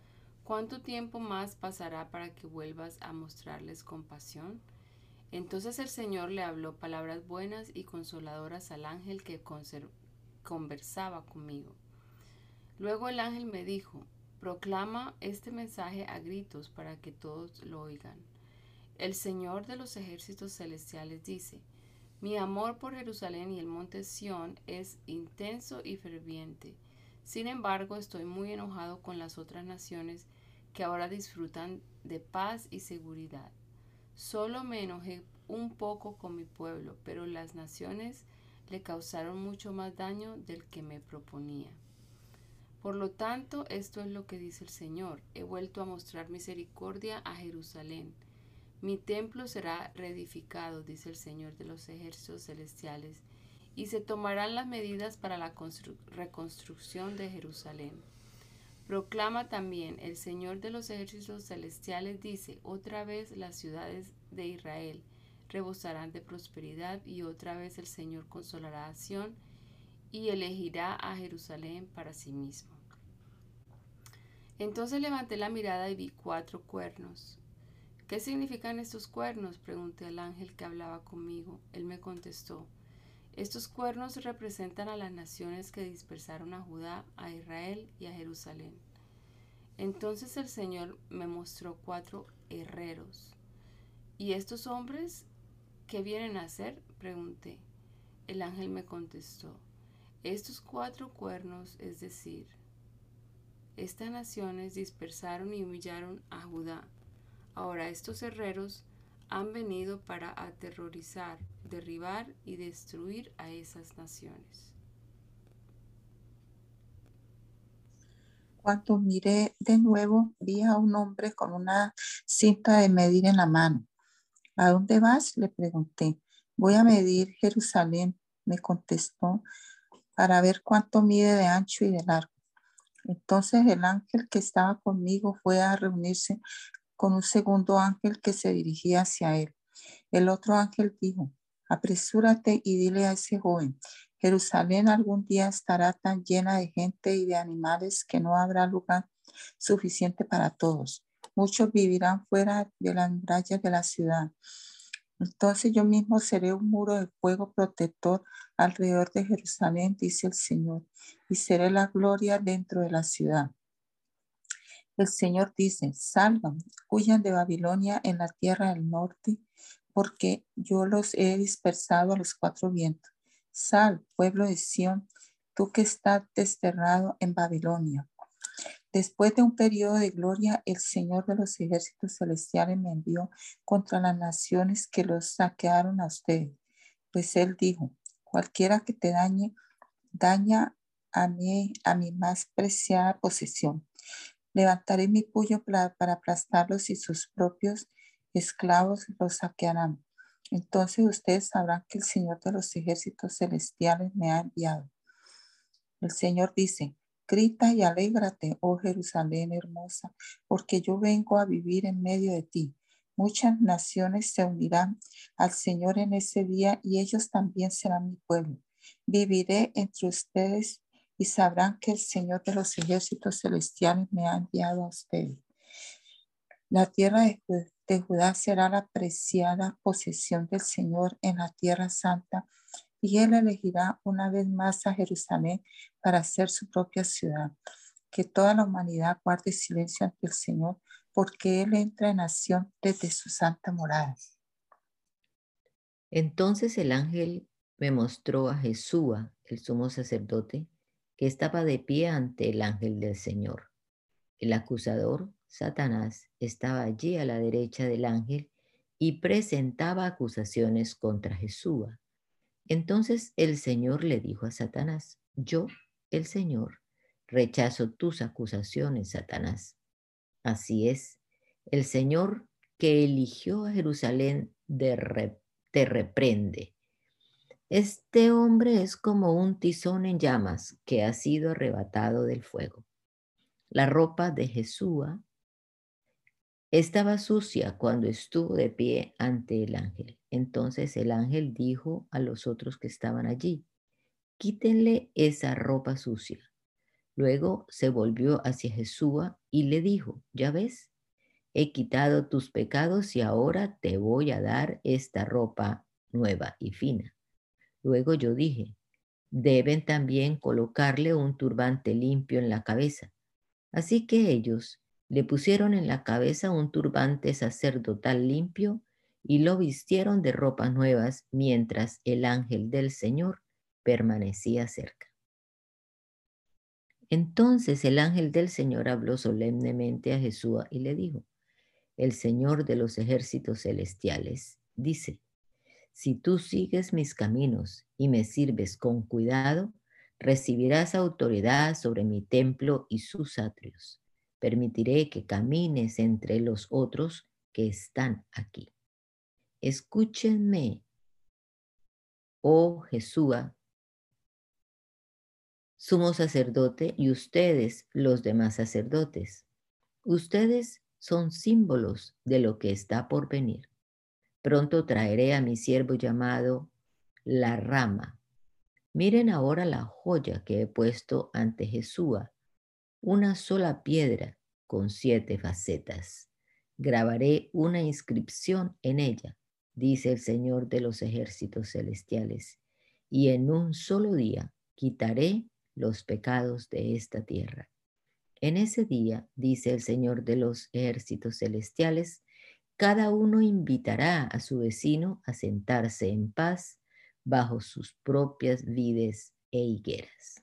¿Cuánto tiempo más pasará para que vuelvas a mostrarles compasión? Entonces el Señor le habló palabras buenas y consoladoras al ángel que conversaba conmigo. Luego el ángel me dijo, proclama este mensaje a gritos para que todos lo oigan. El Señor de los ejércitos celestiales dice, mi amor por Jerusalén y el monte Sión es intenso y ferviente. Sin embargo, estoy muy enojado con las otras naciones que ahora disfrutan de paz y seguridad. Solo me enojé un poco con mi pueblo, pero las naciones le causaron mucho más daño del que me proponía. Por lo tanto, esto es lo que dice el Señor. He vuelto a mostrar misericordia a Jerusalén. Mi templo será reedificado, dice el Señor de los ejércitos celestiales, y se tomarán las medidas para la reconstrucción de Jerusalén. Proclama también, el Señor de los ejércitos celestiales dice, otra vez las ciudades de Israel rebosarán de prosperidad y otra vez el Señor consolará a Sión y elegirá a Jerusalén para sí mismo. Entonces levanté la mirada y vi 4 cuernos. ¿Qué significan estos cuernos?, pregunté al ángel que hablaba conmigo. Él me contestó, estos cuernos representan a las naciones que dispersaron a Judá, a Israel y a Jerusalén. Entonces el Señor me mostró 4 herreros. ¿Y estos hombres qué vienen a hacer?, pregunté. El ángel me contestó, estos 4 cuernos, es decir, estas naciones dispersaron y humillaron a Judá. Ahora estos herreros han venido para aterrorizar, derribar y destruir a esas naciones. Cuando miré de nuevo, vi a un hombre con una cinta de medir en la mano. ¿A dónde vas?, le pregunté. Voy a medir Jerusalén, me contestó, para ver cuánto mide de ancho y de largo. Entonces el ángel que estaba conmigo fue a reunirse con un segundo ángel que se dirigía hacia él. El otro ángel dijo, apresúrate y dile a ese joven, Jerusalén algún día estará tan llena de gente y de animales que no habrá lugar suficiente para todos. Muchos vivirán fuera de las murallas de la ciudad. Entonces yo mismo seré un muro de fuego protector alrededor de Jerusalén, dice el Señor, y seré la gloria dentro de la ciudad. El Señor dice, salgan, huyan de Babilonia en la tierra del norte, porque yo los he dispersado a los 4 vientos. Sal, pueblo de Sión, tú que estás desterrado en Babilonia. Después de un periodo de gloria, el Señor de los ejércitos celestiales me envió contra las naciones que los saquearon a ustedes. Pues Él dijo, cualquiera que te dañe, daña a mi más preciada posesión. Levantaré mi puño para aplastarlos y sus propios esclavos los saquearán. Entonces ustedes sabrán que el Señor de los ejércitos celestiales me ha enviado. El Señor dice, grita y alégrate, oh Jerusalén hermosa, porque yo vengo a vivir en medio de ti. Muchas naciones se unirán al Señor en ese día y ellos también serán mi pueblo. Viviré entre ustedes y sabrán que el Señor de los ejércitos celestiales me ha enviado a ustedes. La tierra de Judá será la preciada posesión del Señor en la tierra santa, y Él elegirá una vez más a Jerusalén para ser su propia ciudad. Que toda la humanidad guarde silencio ante el Señor, porque Él entra en acción desde su santa morada. Entonces el ángel me mostró a Jesúa, el sumo sacerdote, que estaba de pie ante el ángel del Señor. El acusador, Satanás, estaba allí a la derecha del ángel y presentaba acusaciones contra Jesúa. Entonces el Señor le dijo a Satanás, yo, el Señor, rechazo tus acusaciones, Satanás. Así es, el Señor que eligió a Jerusalén te reprende. Este hombre es como un tizón en llamas que ha sido arrebatado del fuego. La ropa de Jesúa estaba sucia cuando estuvo de pie ante el ángel. Entonces el ángel dijo a los otros que estaban allí, quítenle esa ropa sucia. Luego se volvió hacia Jesús y le dijo, ya ves, he quitado tus pecados y ahora te voy a dar esta ropa nueva y fina. Luego yo dije, deben también colocarle un turbante limpio en la cabeza. Así que ellos le pusieron en la cabeza un turbante sacerdotal limpio y lo vistieron de ropas nuevas mientras el ángel del Señor permanecía cerca. Entonces el ángel del Señor habló solemnemente a Jesús y le dijo, el Señor de los ejércitos celestiales dice, si tú sigues mis caminos y me sirves con cuidado, recibirás autoridad sobre mi templo y sus atrios. Permitiré que camines entre los otros que están aquí. Escúchenme, oh Jesús, sumo sacerdote, y ustedes, los demás sacerdotes. Ustedes son símbolos de lo que está por venir. Pronto traeré a mi siervo llamado la rama. Miren ahora la joya que he puesto ante Jesús, una sola piedra con 7 facetas. Grabaré una inscripción en ella, dice el Señor de los ejércitos celestiales, y en un solo día quitaré los pecados de esta tierra. En ese día, dice el Señor de los ejércitos celestiales, cada uno invitará a su vecino a sentarse en paz bajo sus propias vides e higueras.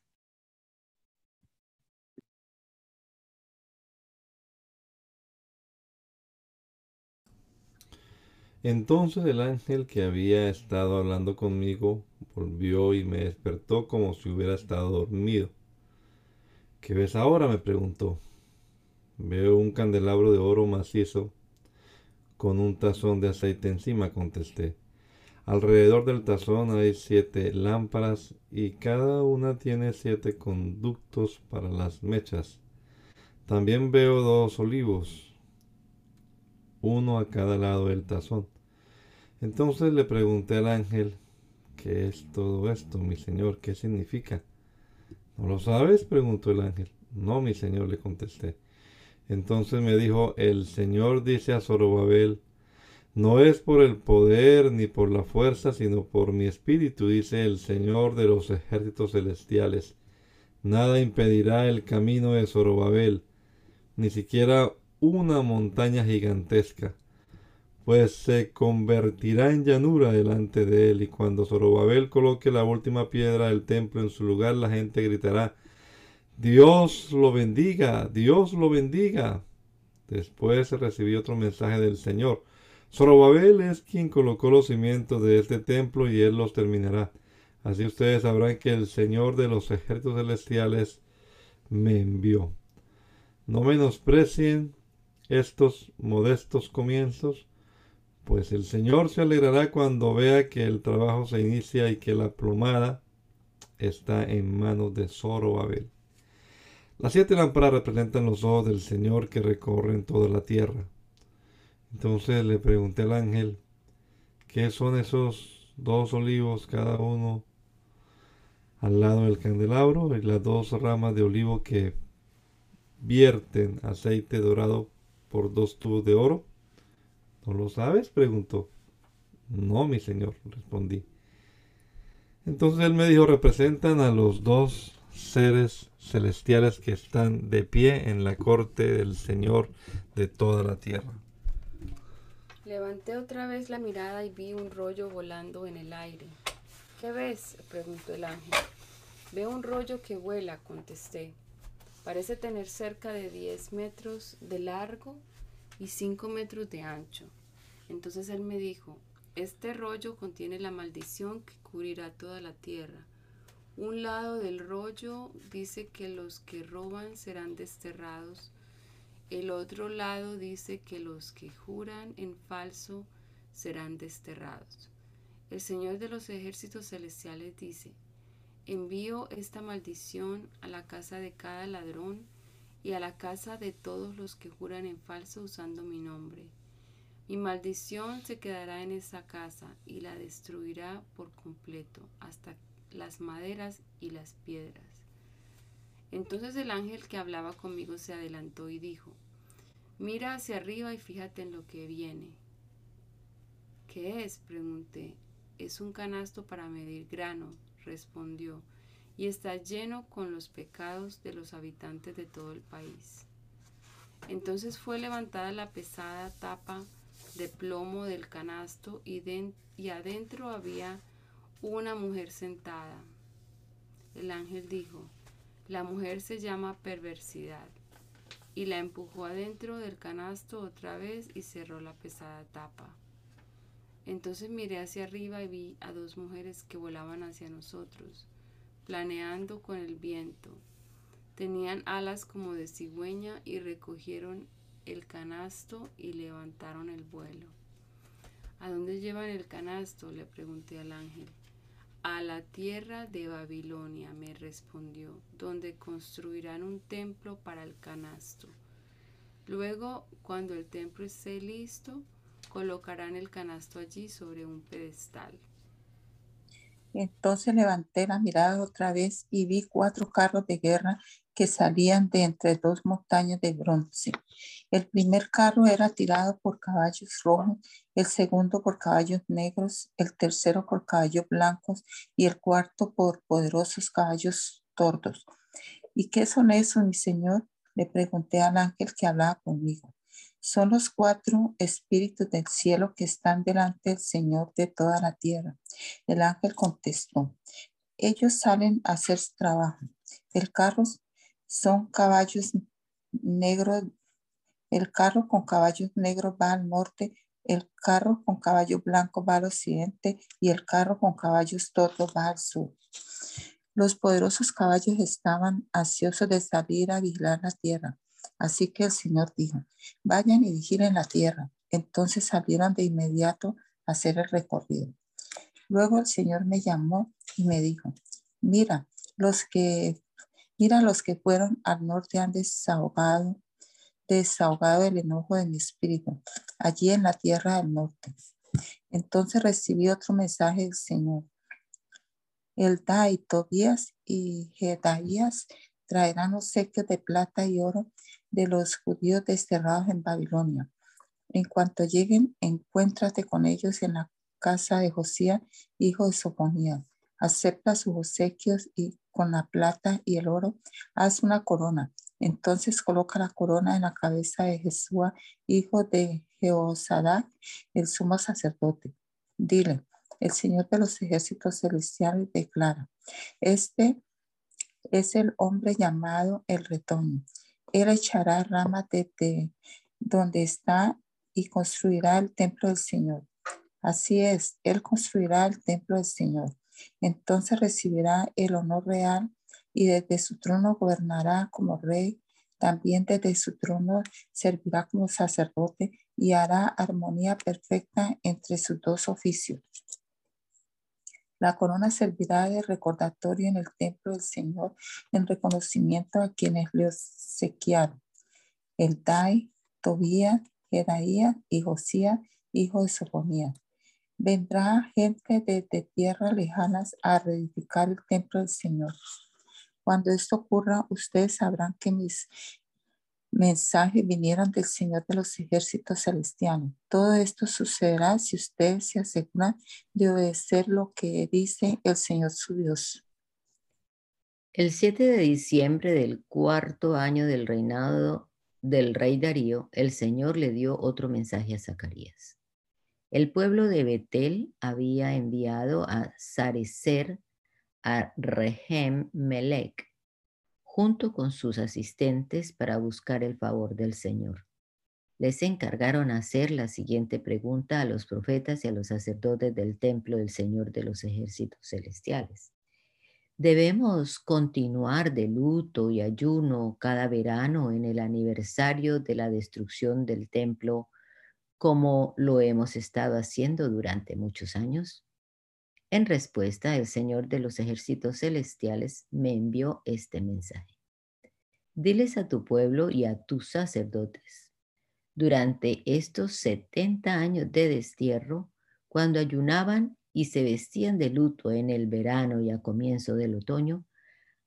Entonces el ángel que había estado hablando conmigo volvió y me despertó como si hubiera estado dormido. ¿Qué ves ahora?, me preguntó. Veo un candelabro de oro macizo con un tazón de aceite encima, contesté. Alrededor del tazón hay 7 lámparas y cada una tiene 7 conductos para las mechas. También veo 2 olivos, uno a cada lado del tazón. Entonces le pregunté al ángel, ¿qué es todo esto, mi señor? ¿Qué significa? ¿No lo sabes?, preguntó el ángel. No, mi señor, le contesté. Entonces me dijo, el Señor dice a Zorobabel, no es por el poder ni por la fuerza, sino por mi espíritu, dice el Señor de los ejércitos celestiales. Nada impedirá el camino de Zorobabel, ni siquiera una montaña gigantesca, pues se convertirá en llanura delante de él, y cuando Zorobabel coloque la última piedra del templo en su lugar, la gente gritará, Dios lo bendiga, Dios lo bendiga. Después recibí otro mensaje del Señor. Zorobabel es quien colocó los cimientos de este templo y él los terminará. Así ustedes sabrán que el Señor de los ejércitos celestiales me envió. No menosprecien estos modestos comienzos, pues el Señor se alegrará cuando vea que el trabajo se inicia y que la plomada está en manos de Zorobabel. Las 7 lámparas representan los ojos del Señor que recorren toda la tierra. Entonces le pregunté al ángel, ¿qué son esos 2 olivos, cada uno al lado del candelabro, y las 2 ramas de olivo que vierten aceite dorado por 2 tubos de oro? ¿No lo sabes?, preguntó. No, mi señor, respondí. Entonces él me dijo, representan a los 2 seres celestiales que están de pie en la corte del Señor de toda la tierra. Levanté otra vez la mirada y vi un rollo volando en el aire. ¿Qué ves?, preguntó el ángel. Veo un rollo que vuela, contesté. Parece tener cerca de 10 metros de largo y 5 metros de ancho. Entonces él me dijo, este rollo contiene la maldición que cubrirá toda la tierra. Un lado del rollo dice que los que roban serán desterrados. El otro lado dice que los que juran en falso serán desterrados. El Señor de los ejércitos celestiales dice, envío esta maldición a la casa de cada ladrón y a la casa de todos los que juran en falso usando mi nombre. Mi maldición se quedará en esa casa y la destruirá por completo, hasta las maderas y las piedras. Entonces el ángel que hablaba conmigo se adelantó y dijo, mira hacia arriba y fíjate en lo que viene. ¿Qué es?, pregunté. Es un canasto para medir grano, respondió, y está lleno con los pecados de los habitantes de todo el país. Entonces fue levantada la pesada tapa de plomo del canasto y adentro había una mujer sentada. El ángel dijo, la mujer se llama perversidad, y la empujó adentro del canasto otra vez y cerró la pesada tapa. Entonces miré hacia arriba y vi a dos mujeres que volaban hacia nosotros, planeando con el viento. Tenían alas como de cigüeña y recogieron el canasto y levantaron el vuelo. ¿A dónde llevan el canasto?, le pregunté al ángel. A la tierra de Babilonia, me respondió, donde construirán un templo para el canasto. Luego, cuando el templo esté listo, colocarán el canasto allí sobre un pedestal. Entonces levanté la mirada otra vez y vi 4 carros de guerra que salían de entre 2 montañas de bronce. El primer carro era tirado por caballos rojos, el segundo por caballos negros, el tercero por caballos blancos y el cuarto por poderosos caballos tordos. ¿Y qué son esos, mi señor?, le pregunté al ángel que hablaba conmigo. Son los 4 espíritus del cielo que están delante del Señor de toda la tierra. El ángel contestó, ellos salen a hacer su trabajo. El carro con caballos negros va al norte, el carro con caballos blancos va al occidente y el carro con caballos tordos va al sur. Los poderosos caballos estaban ansiosos de salir a vigilar la tierra. Así que el Señor dijo, vayan y vigilen la tierra. Entonces salieron de inmediato a hacer el recorrido. Luego el Señor me llamó y me dijo, mira los que fueron al norte han desahogado el enojo de mi espíritu, allí en la tierra del norte. Entonces recibí otro mensaje del Señor. Eldai, Tobías y Jedaías traerán obsequios de plata y oro de los judíos desterrados en Babilonia. En cuanto lleguen, encuéntrate con ellos en la casa de Josías, hijo de Sofonías. Acepta sus obsequios y con la plata y el oro haz una corona. Entonces coloca la corona en la cabeza de Jesúa, hijo de Jehozadák, el sumo sacerdote. Dile, el Señor de los ejércitos celestiales declara, este es el hombre llamado el retoño. Él echará ramas desde donde está y construirá el templo del Señor. Así es, él construirá el templo del Señor. Entonces recibirá el honor real y desde su trono gobernará como rey. También desde su trono servirá como sacerdote y hará armonía perfecta entre sus 2 oficios. La corona servirá de recordatorio en el templo del Señor en reconocimiento a quienes le obsequiaron. Eldai, Tobías, Jedaías y Josías, hijo de Sofonías. Vendrá gente desde tierras lejanas a reedificar el templo del Señor. Cuando esto ocurra, ustedes sabrán que mis mensajes vinieron del Señor de los ejércitos celestiales. Todo esto sucederá si ustedes se aseguran de obedecer lo que dice el Señor su Dios. El 7 de diciembre del 4º año del reinado del rey Darío, el Señor le dio otro mensaje a Zacarías. El pueblo de Betel había enviado a Sarecer a Rehem Melech, junto con sus asistentes para buscar el favor del Señor. Les encargaron hacer la siguiente pregunta a los profetas y a los sacerdotes del templo del Señor de los ejércitos celestiales. ¿Debemos continuar de luto y ayuno cada verano en el aniversario de la destrucción del templo como lo hemos estado haciendo durante muchos años? En respuesta, el Señor de los ejércitos celestiales me envió este mensaje. Diles a tu pueblo y a tus sacerdotes, durante estos 70 años de destierro, cuando ayunaban y se vestían de luto en el verano y a comienzo del otoño,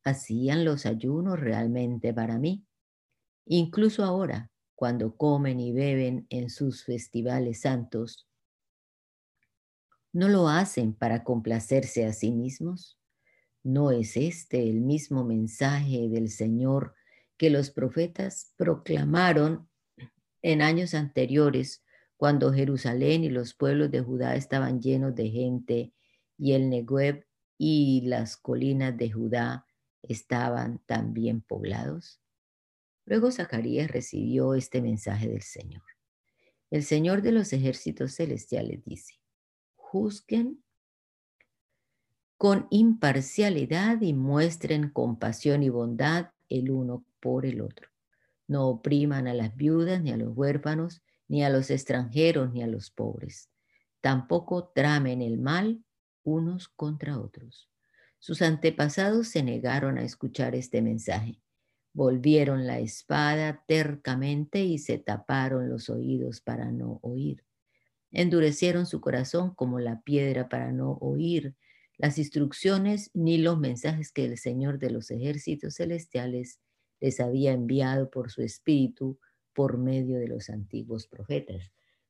hacían los ayunos realmente para mí. Incluso ahora, cuando comen y beben en sus festivales santos, ¿no lo hacen para complacerse a sí mismos? ¿No es este el mismo mensaje del Señor que los profetas proclamaron en años anteriores, cuando Jerusalén y los pueblos de Judá estaban llenos de gente y el Negev y las colinas de Judá estaban también poblados? Luego Zacarías recibió este mensaje del Señor. El Señor de los ejércitos celestiales dice: juzguen con imparcialidad y muestren compasión y bondad el uno por el otro. No opriman a las viudas, ni a los huérfanos, ni a los extranjeros, ni a los pobres. Tampoco tramen el mal unos contra otros. Sus antepasados se negaron a escuchar este mensaje. Volvieron la espada tercamente y se taparon los oídos para no oír. Endurecieron su corazón como la piedra para no oír las instrucciones ni los mensajes que el Señor de los ejércitos celestiales les había enviado por su espíritu por medio de los antiguos profetas.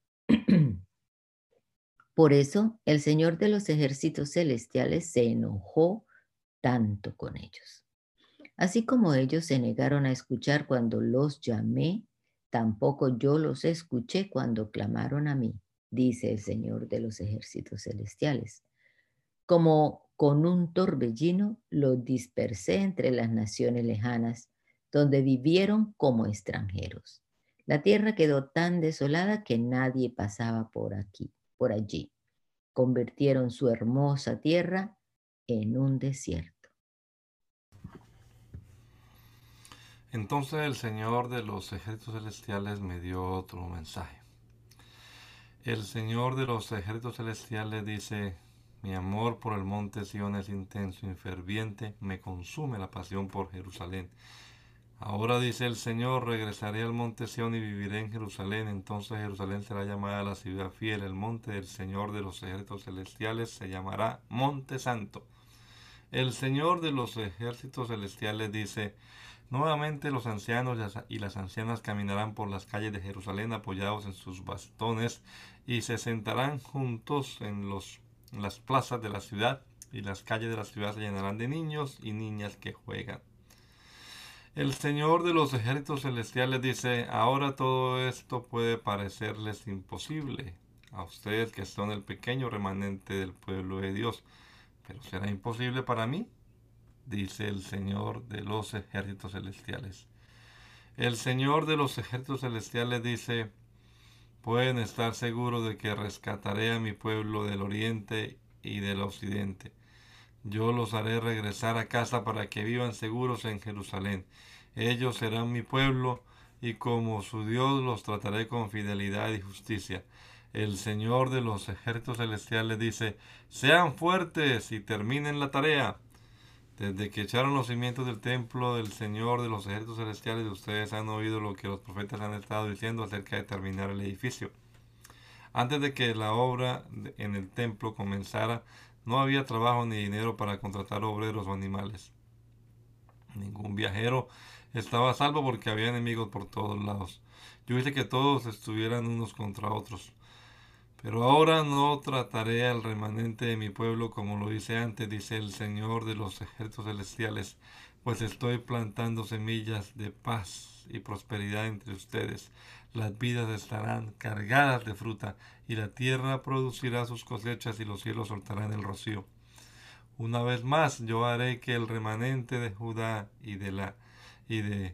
Por eso el Señor de los ejércitos celestiales se enojó tanto con ellos. Así como ellos se negaron a escuchar cuando los llamé, tampoco yo los escuché cuando clamaron a mí, dice el Señor de los ejércitos celestiales. Como con un torbellino los dispersé entre las naciones lejanas, donde vivieron como extranjeros. La tierra quedó tan desolada que nadie pasaba por allí. Convirtieron su hermosa tierra en un desierto. Entonces el Señor de los ejércitos celestiales me dio otro mensaje. El Señor de los ejércitos celestiales dice: mi amor por el monte Sión es intenso y ferviente, me consume la pasión por Jerusalén. Ahora dice el Señor: regresaré al monte Sión y viviré en Jerusalén. Entonces Jerusalén será llamada la ciudad fiel. El monte del Señor de los ejércitos celestiales se llamará Monte Santo. El Señor de los ejércitos celestiales dice: nuevamente los ancianos y las ancianas caminarán por las calles de Jerusalén apoyados en sus bastones y se sentarán juntos en las plazas de la ciudad, y las calles de la ciudad se llenarán de niños y niñas que juegan. El Señor de los ejércitos celestiales dice: ahora todo esto puede parecerles imposible a ustedes que son el pequeño remanente del pueblo de Dios, pero será imposible para mí, dice el Señor de los ejércitos celestiales. El Señor de los ejércitos celestiales dice: pueden estar seguros de que rescataré a mi pueblo del oriente y del occidente. Yo los haré regresar a casa para que vivan seguros en Jerusalén. Ellos serán mi pueblo, y como su Dios los trataré con fidelidad y justicia. El Señor de los ejércitos celestiales dice: sean fuertes y terminen la tarea. Desde que echaron los cimientos del templo del Señor de los ejércitos celestiales, ustedes han oído lo que los profetas han estado diciendo acerca de terminar el edificio. Antes de que la obra en el templo comenzara, no había trabajo ni dinero para contratar obreros o animales. Ningún viajero estaba a salvo porque había enemigos por todos lados. Yo hice que todos estuvieran unos contra otros. Pero ahora no trataré al remanente de mi pueblo como lo hice antes, dice el Señor de los ejércitos celestiales, pues estoy plantando semillas de paz y prosperidad entre ustedes. Las vidas estarán cargadas de fruta, y la tierra producirá sus cosechas, y los cielos soltarán el rocío. Una vez más yo haré que el remanente de Judá y de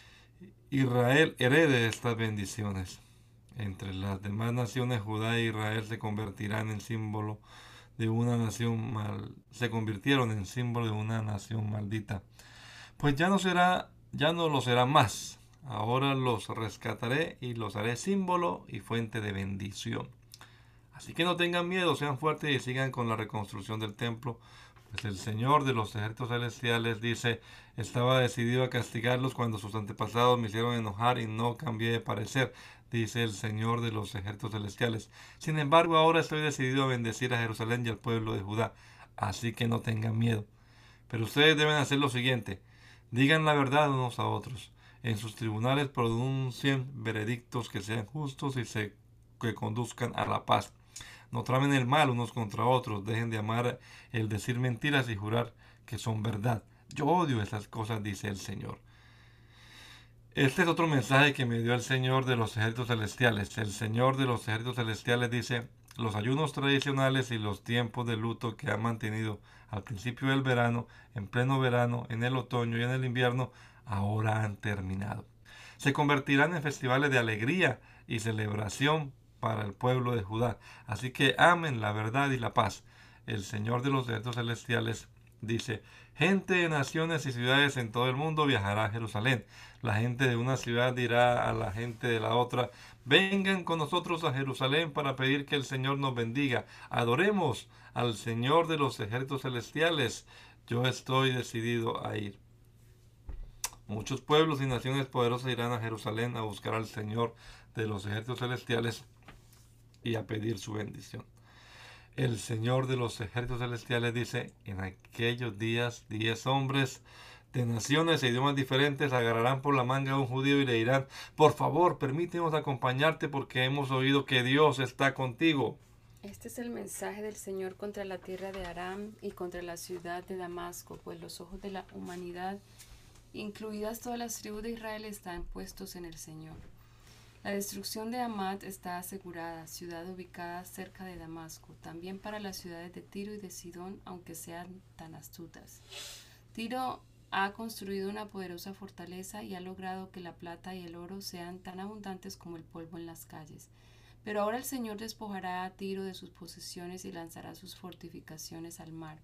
Israel herede estas bendiciones. Entre las demás naciones, Judá e Israel se convirtieron en símbolo de una nación maldita. Pues ya no lo será más. Ahora los rescataré y los haré símbolo y fuente de bendición. Así que no tengan miedo, sean fuertes y sigan con la reconstrucción del templo. Pues el Señor de los ejércitos celestiales dice: estaba decidido a castigarlos cuando sus antepasados me hicieron enojar y no cambié de parecer, dice el Señor de los ejércitos celestiales. Sin embargo, ahora estoy decidido a bendecir a Jerusalén y al pueblo de Judá. Así que no tengan miedo. Pero ustedes deben hacer lo siguiente: digan la verdad unos a otros. En sus tribunales pronuncien veredictos que sean justos y que conduzcan a la paz. No tramen el mal unos contra otros. Dejen de amar el decir mentiras y jurar que son verdad. Yo odio esas cosas, dice el Señor. Este es otro mensaje que me dio el Señor de los ejércitos celestiales. El Señor de los ejércitos celestiales dice: los ayunos tradicionales y los tiempos de luto que han mantenido al principio del verano, en pleno verano, en el otoño y en el invierno, ahora han terminado. Se convertirán en festivales de alegría y celebración para el pueblo de Judá. Así que amen la verdad y la paz. El Señor de los ejércitos celestiales dice: gente de naciones y ciudades en todo el mundo viajará a Jerusalén. La gente de una ciudad dirá a la gente de la otra: vengan con nosotros a Jerusalén para pedir que el Señor nos bendiga. Adoremos al Señor de los ejércitos celestiales. Yo estoy decidido a ir. Muchos pueblos y naciones poderosas irán a Jerusalén a buscar al Señor de los ejércitos celestiales y a pedir su bendición. El Señor de los ejércitos celestiales dice: en aquellos días 10 hombres de naciones e idiomas diferentes agarrarán por la manga a un judío y le dirán: por favor, permítenos acompañarte porque hemos oído que Dios está contigo. Este es el mensaje del Señor contra la tierra de Aram y contra la ciudad de Damasco, pues los ojos de la humanidad, incluidas todas las tribus de Israel, están puestos en el Señor. La destrucción de Hamat está asegurada, ciudad ubicada cerca de Damasco, también para las ciudades de Tiro y de Sidón, aunque sean tan astutas. Tiro ha construido una poderosa fortaleza y ha logrado que la plata y el oro sean tan abundantes como el polvo en las calles. Pero ahora el Señor despojará a Tiro de sus posesiones y lanzará sus fortificaciones al mar,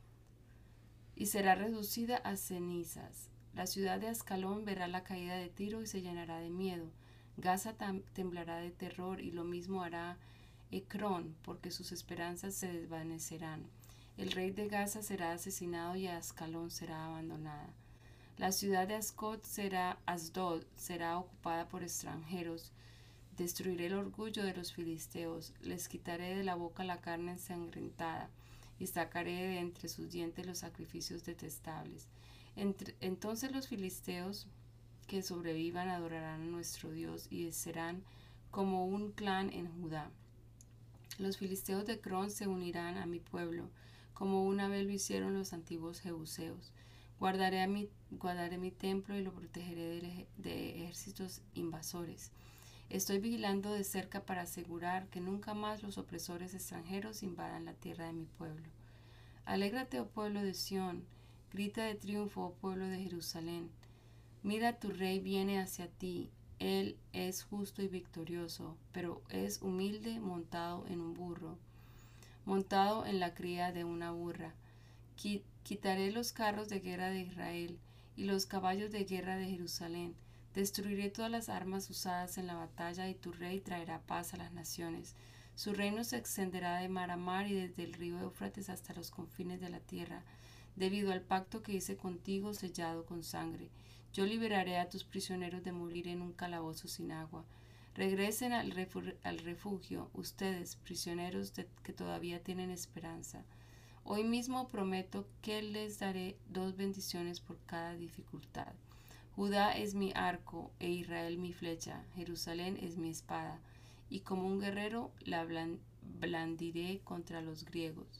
y será reducida a cenizas. La ciudad de Ascalón verá la caída de Tiro y se llenará de miedo. Gaza temblará de terror y lo mismo hará Ecrón, porque sus esperanzas se desvanecerán. El rey de Gaza será asesinado y Ascalón será abandonada. La ciudad de Asdod será ocupada por extranjeros. Destruiré el orgullo de los filisteos, les quitaré de la boca la carne ensangrentada y sacaré de entre sus dientes los sacrificios detestables. Entonces los filisteos que sobrevivan adorarán a nuestro Dios y serán como un clan en Judá. Los filisteos de Cron se unirán a mi pueblo, como una vez lo hicieron los antiguos jebuseos. Guardaré mi templo y lo protegeré de ejércitos invasores. Estoy vigilando de cerca para asegurar que nunca más los opresores extranjeros invadan la tierra de mi pueblo. Alégrate, oh pueblo de Sión, grita de triunfo, oh pueblo de Jerusalén. Mira, tu rey viene hacia ti, él es justo y victorioso, pero es humilde montado en un burro, montado en la cría de una burra. Quitaré los carros de guerra de Israel y los caballos de guerra de Jerusalén. Destruiré todas las armas usadas en la batalla y tu rey traerá paz a las naciones. Su reino se extenderá de mar a mar y desde el río Éufrates hasta los confines de la tierra, debido al pacto que hice contigo sellado con sangre. Yo liberaré a tus prisioneros de morir en un calabozo sin agua. Regresen al refugio, ustedes, prisioneros que todavía tienen esperanza. Hoy mismo prometo que les daré 2 bendiciones por cada dificultad. Judá es mi arco e Israel mi flecha, Jerusalén es mi espada, y como un guerrero la blandiré contra los griegos.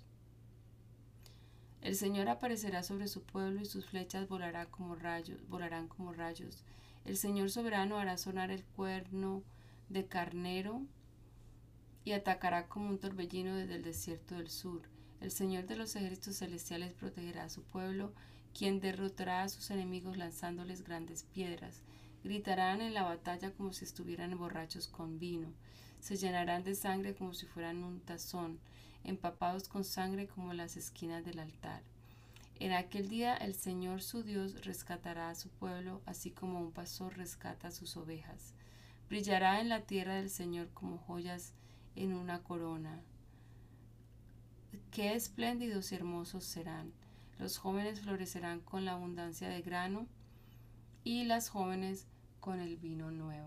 El Señor aparecerá sobre su pueblo y sus flechas volarán como rayos. El Señor soberano hará sonar el cuerno de carnero y atacará como un torbellino desde el desierto del sur. El Señor de los ejércitos celestiales protegerá a su pueblo, quien derrotará a sus enemigos lanzándoles grandes piedras. Gritarán en la batalla como si estuvieran borrachos con vino. Se llenarán de sangre como si fueran un tazón, empapados con sangre como las esquinas del altar. En aquel día el Señor su Dios rescatará a su pueblo, así como un pastor rescata a sus ovejas. Brillará en la tierra del Señor como joyas en una corona. Qué espléndidos y hermosos serán. Los jóvenes florecerán con la abundancia de grano y las jóvenes con el vino nuevo.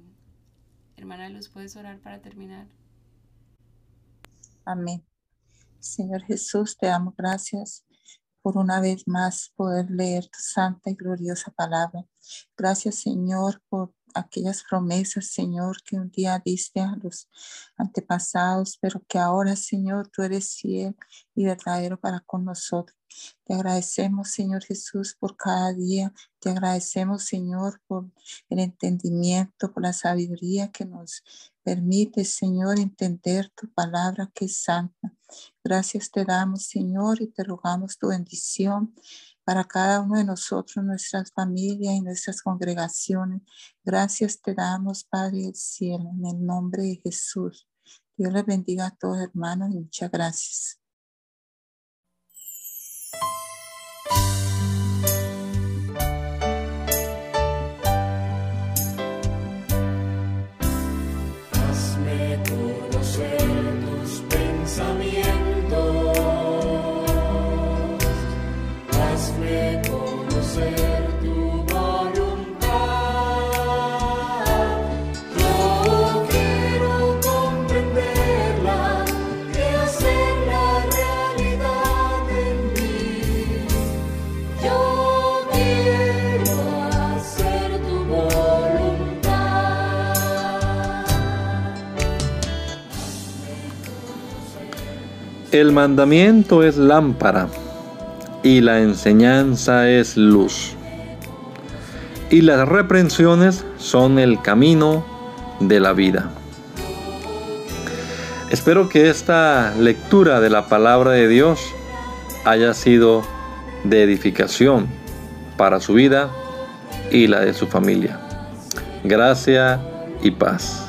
Hermana Luz, ¿puedes orar para terminar? Amén. Señor Jesús, te damos gracias por una vez más poder leer tu santa y gloriosa palabra. Gracias, Señor, por aquellas promesas, Señor, que un día diste a los antepasados, pero que ahora, Señor, tú eres fiel y verdadero para con nosotros. Te agradecemos, Señor Jesús, por cada día. Te agradecemos, Señor, por el entendimiento, por la sabiduría que nos permite, Señor, entender tu palabra que es santa. Gracias te damos, Señor, y te rogamos tu bendición para cada uno de nosotros, nuestras familias y nuestras congregaciones. Gracias te damos, Padre del cielo, en el nombre de Jesús. Dios les bendiga a todos, hermanos, y muchas gracias. Hazme conocer tus pensamientos, hazme conocer tu voluntad. Yo quiero comprenderla y hacerla realidad en mí. Yo quiero hacer tu voluntad. El mandamiento es lámpara y la enseñanza es luz. Y las reprensiones son el camino de la vida. Espero que esta lectura de la palabra de Dios haya sido de edificación para su vida y la de su familia. Gracia y paz.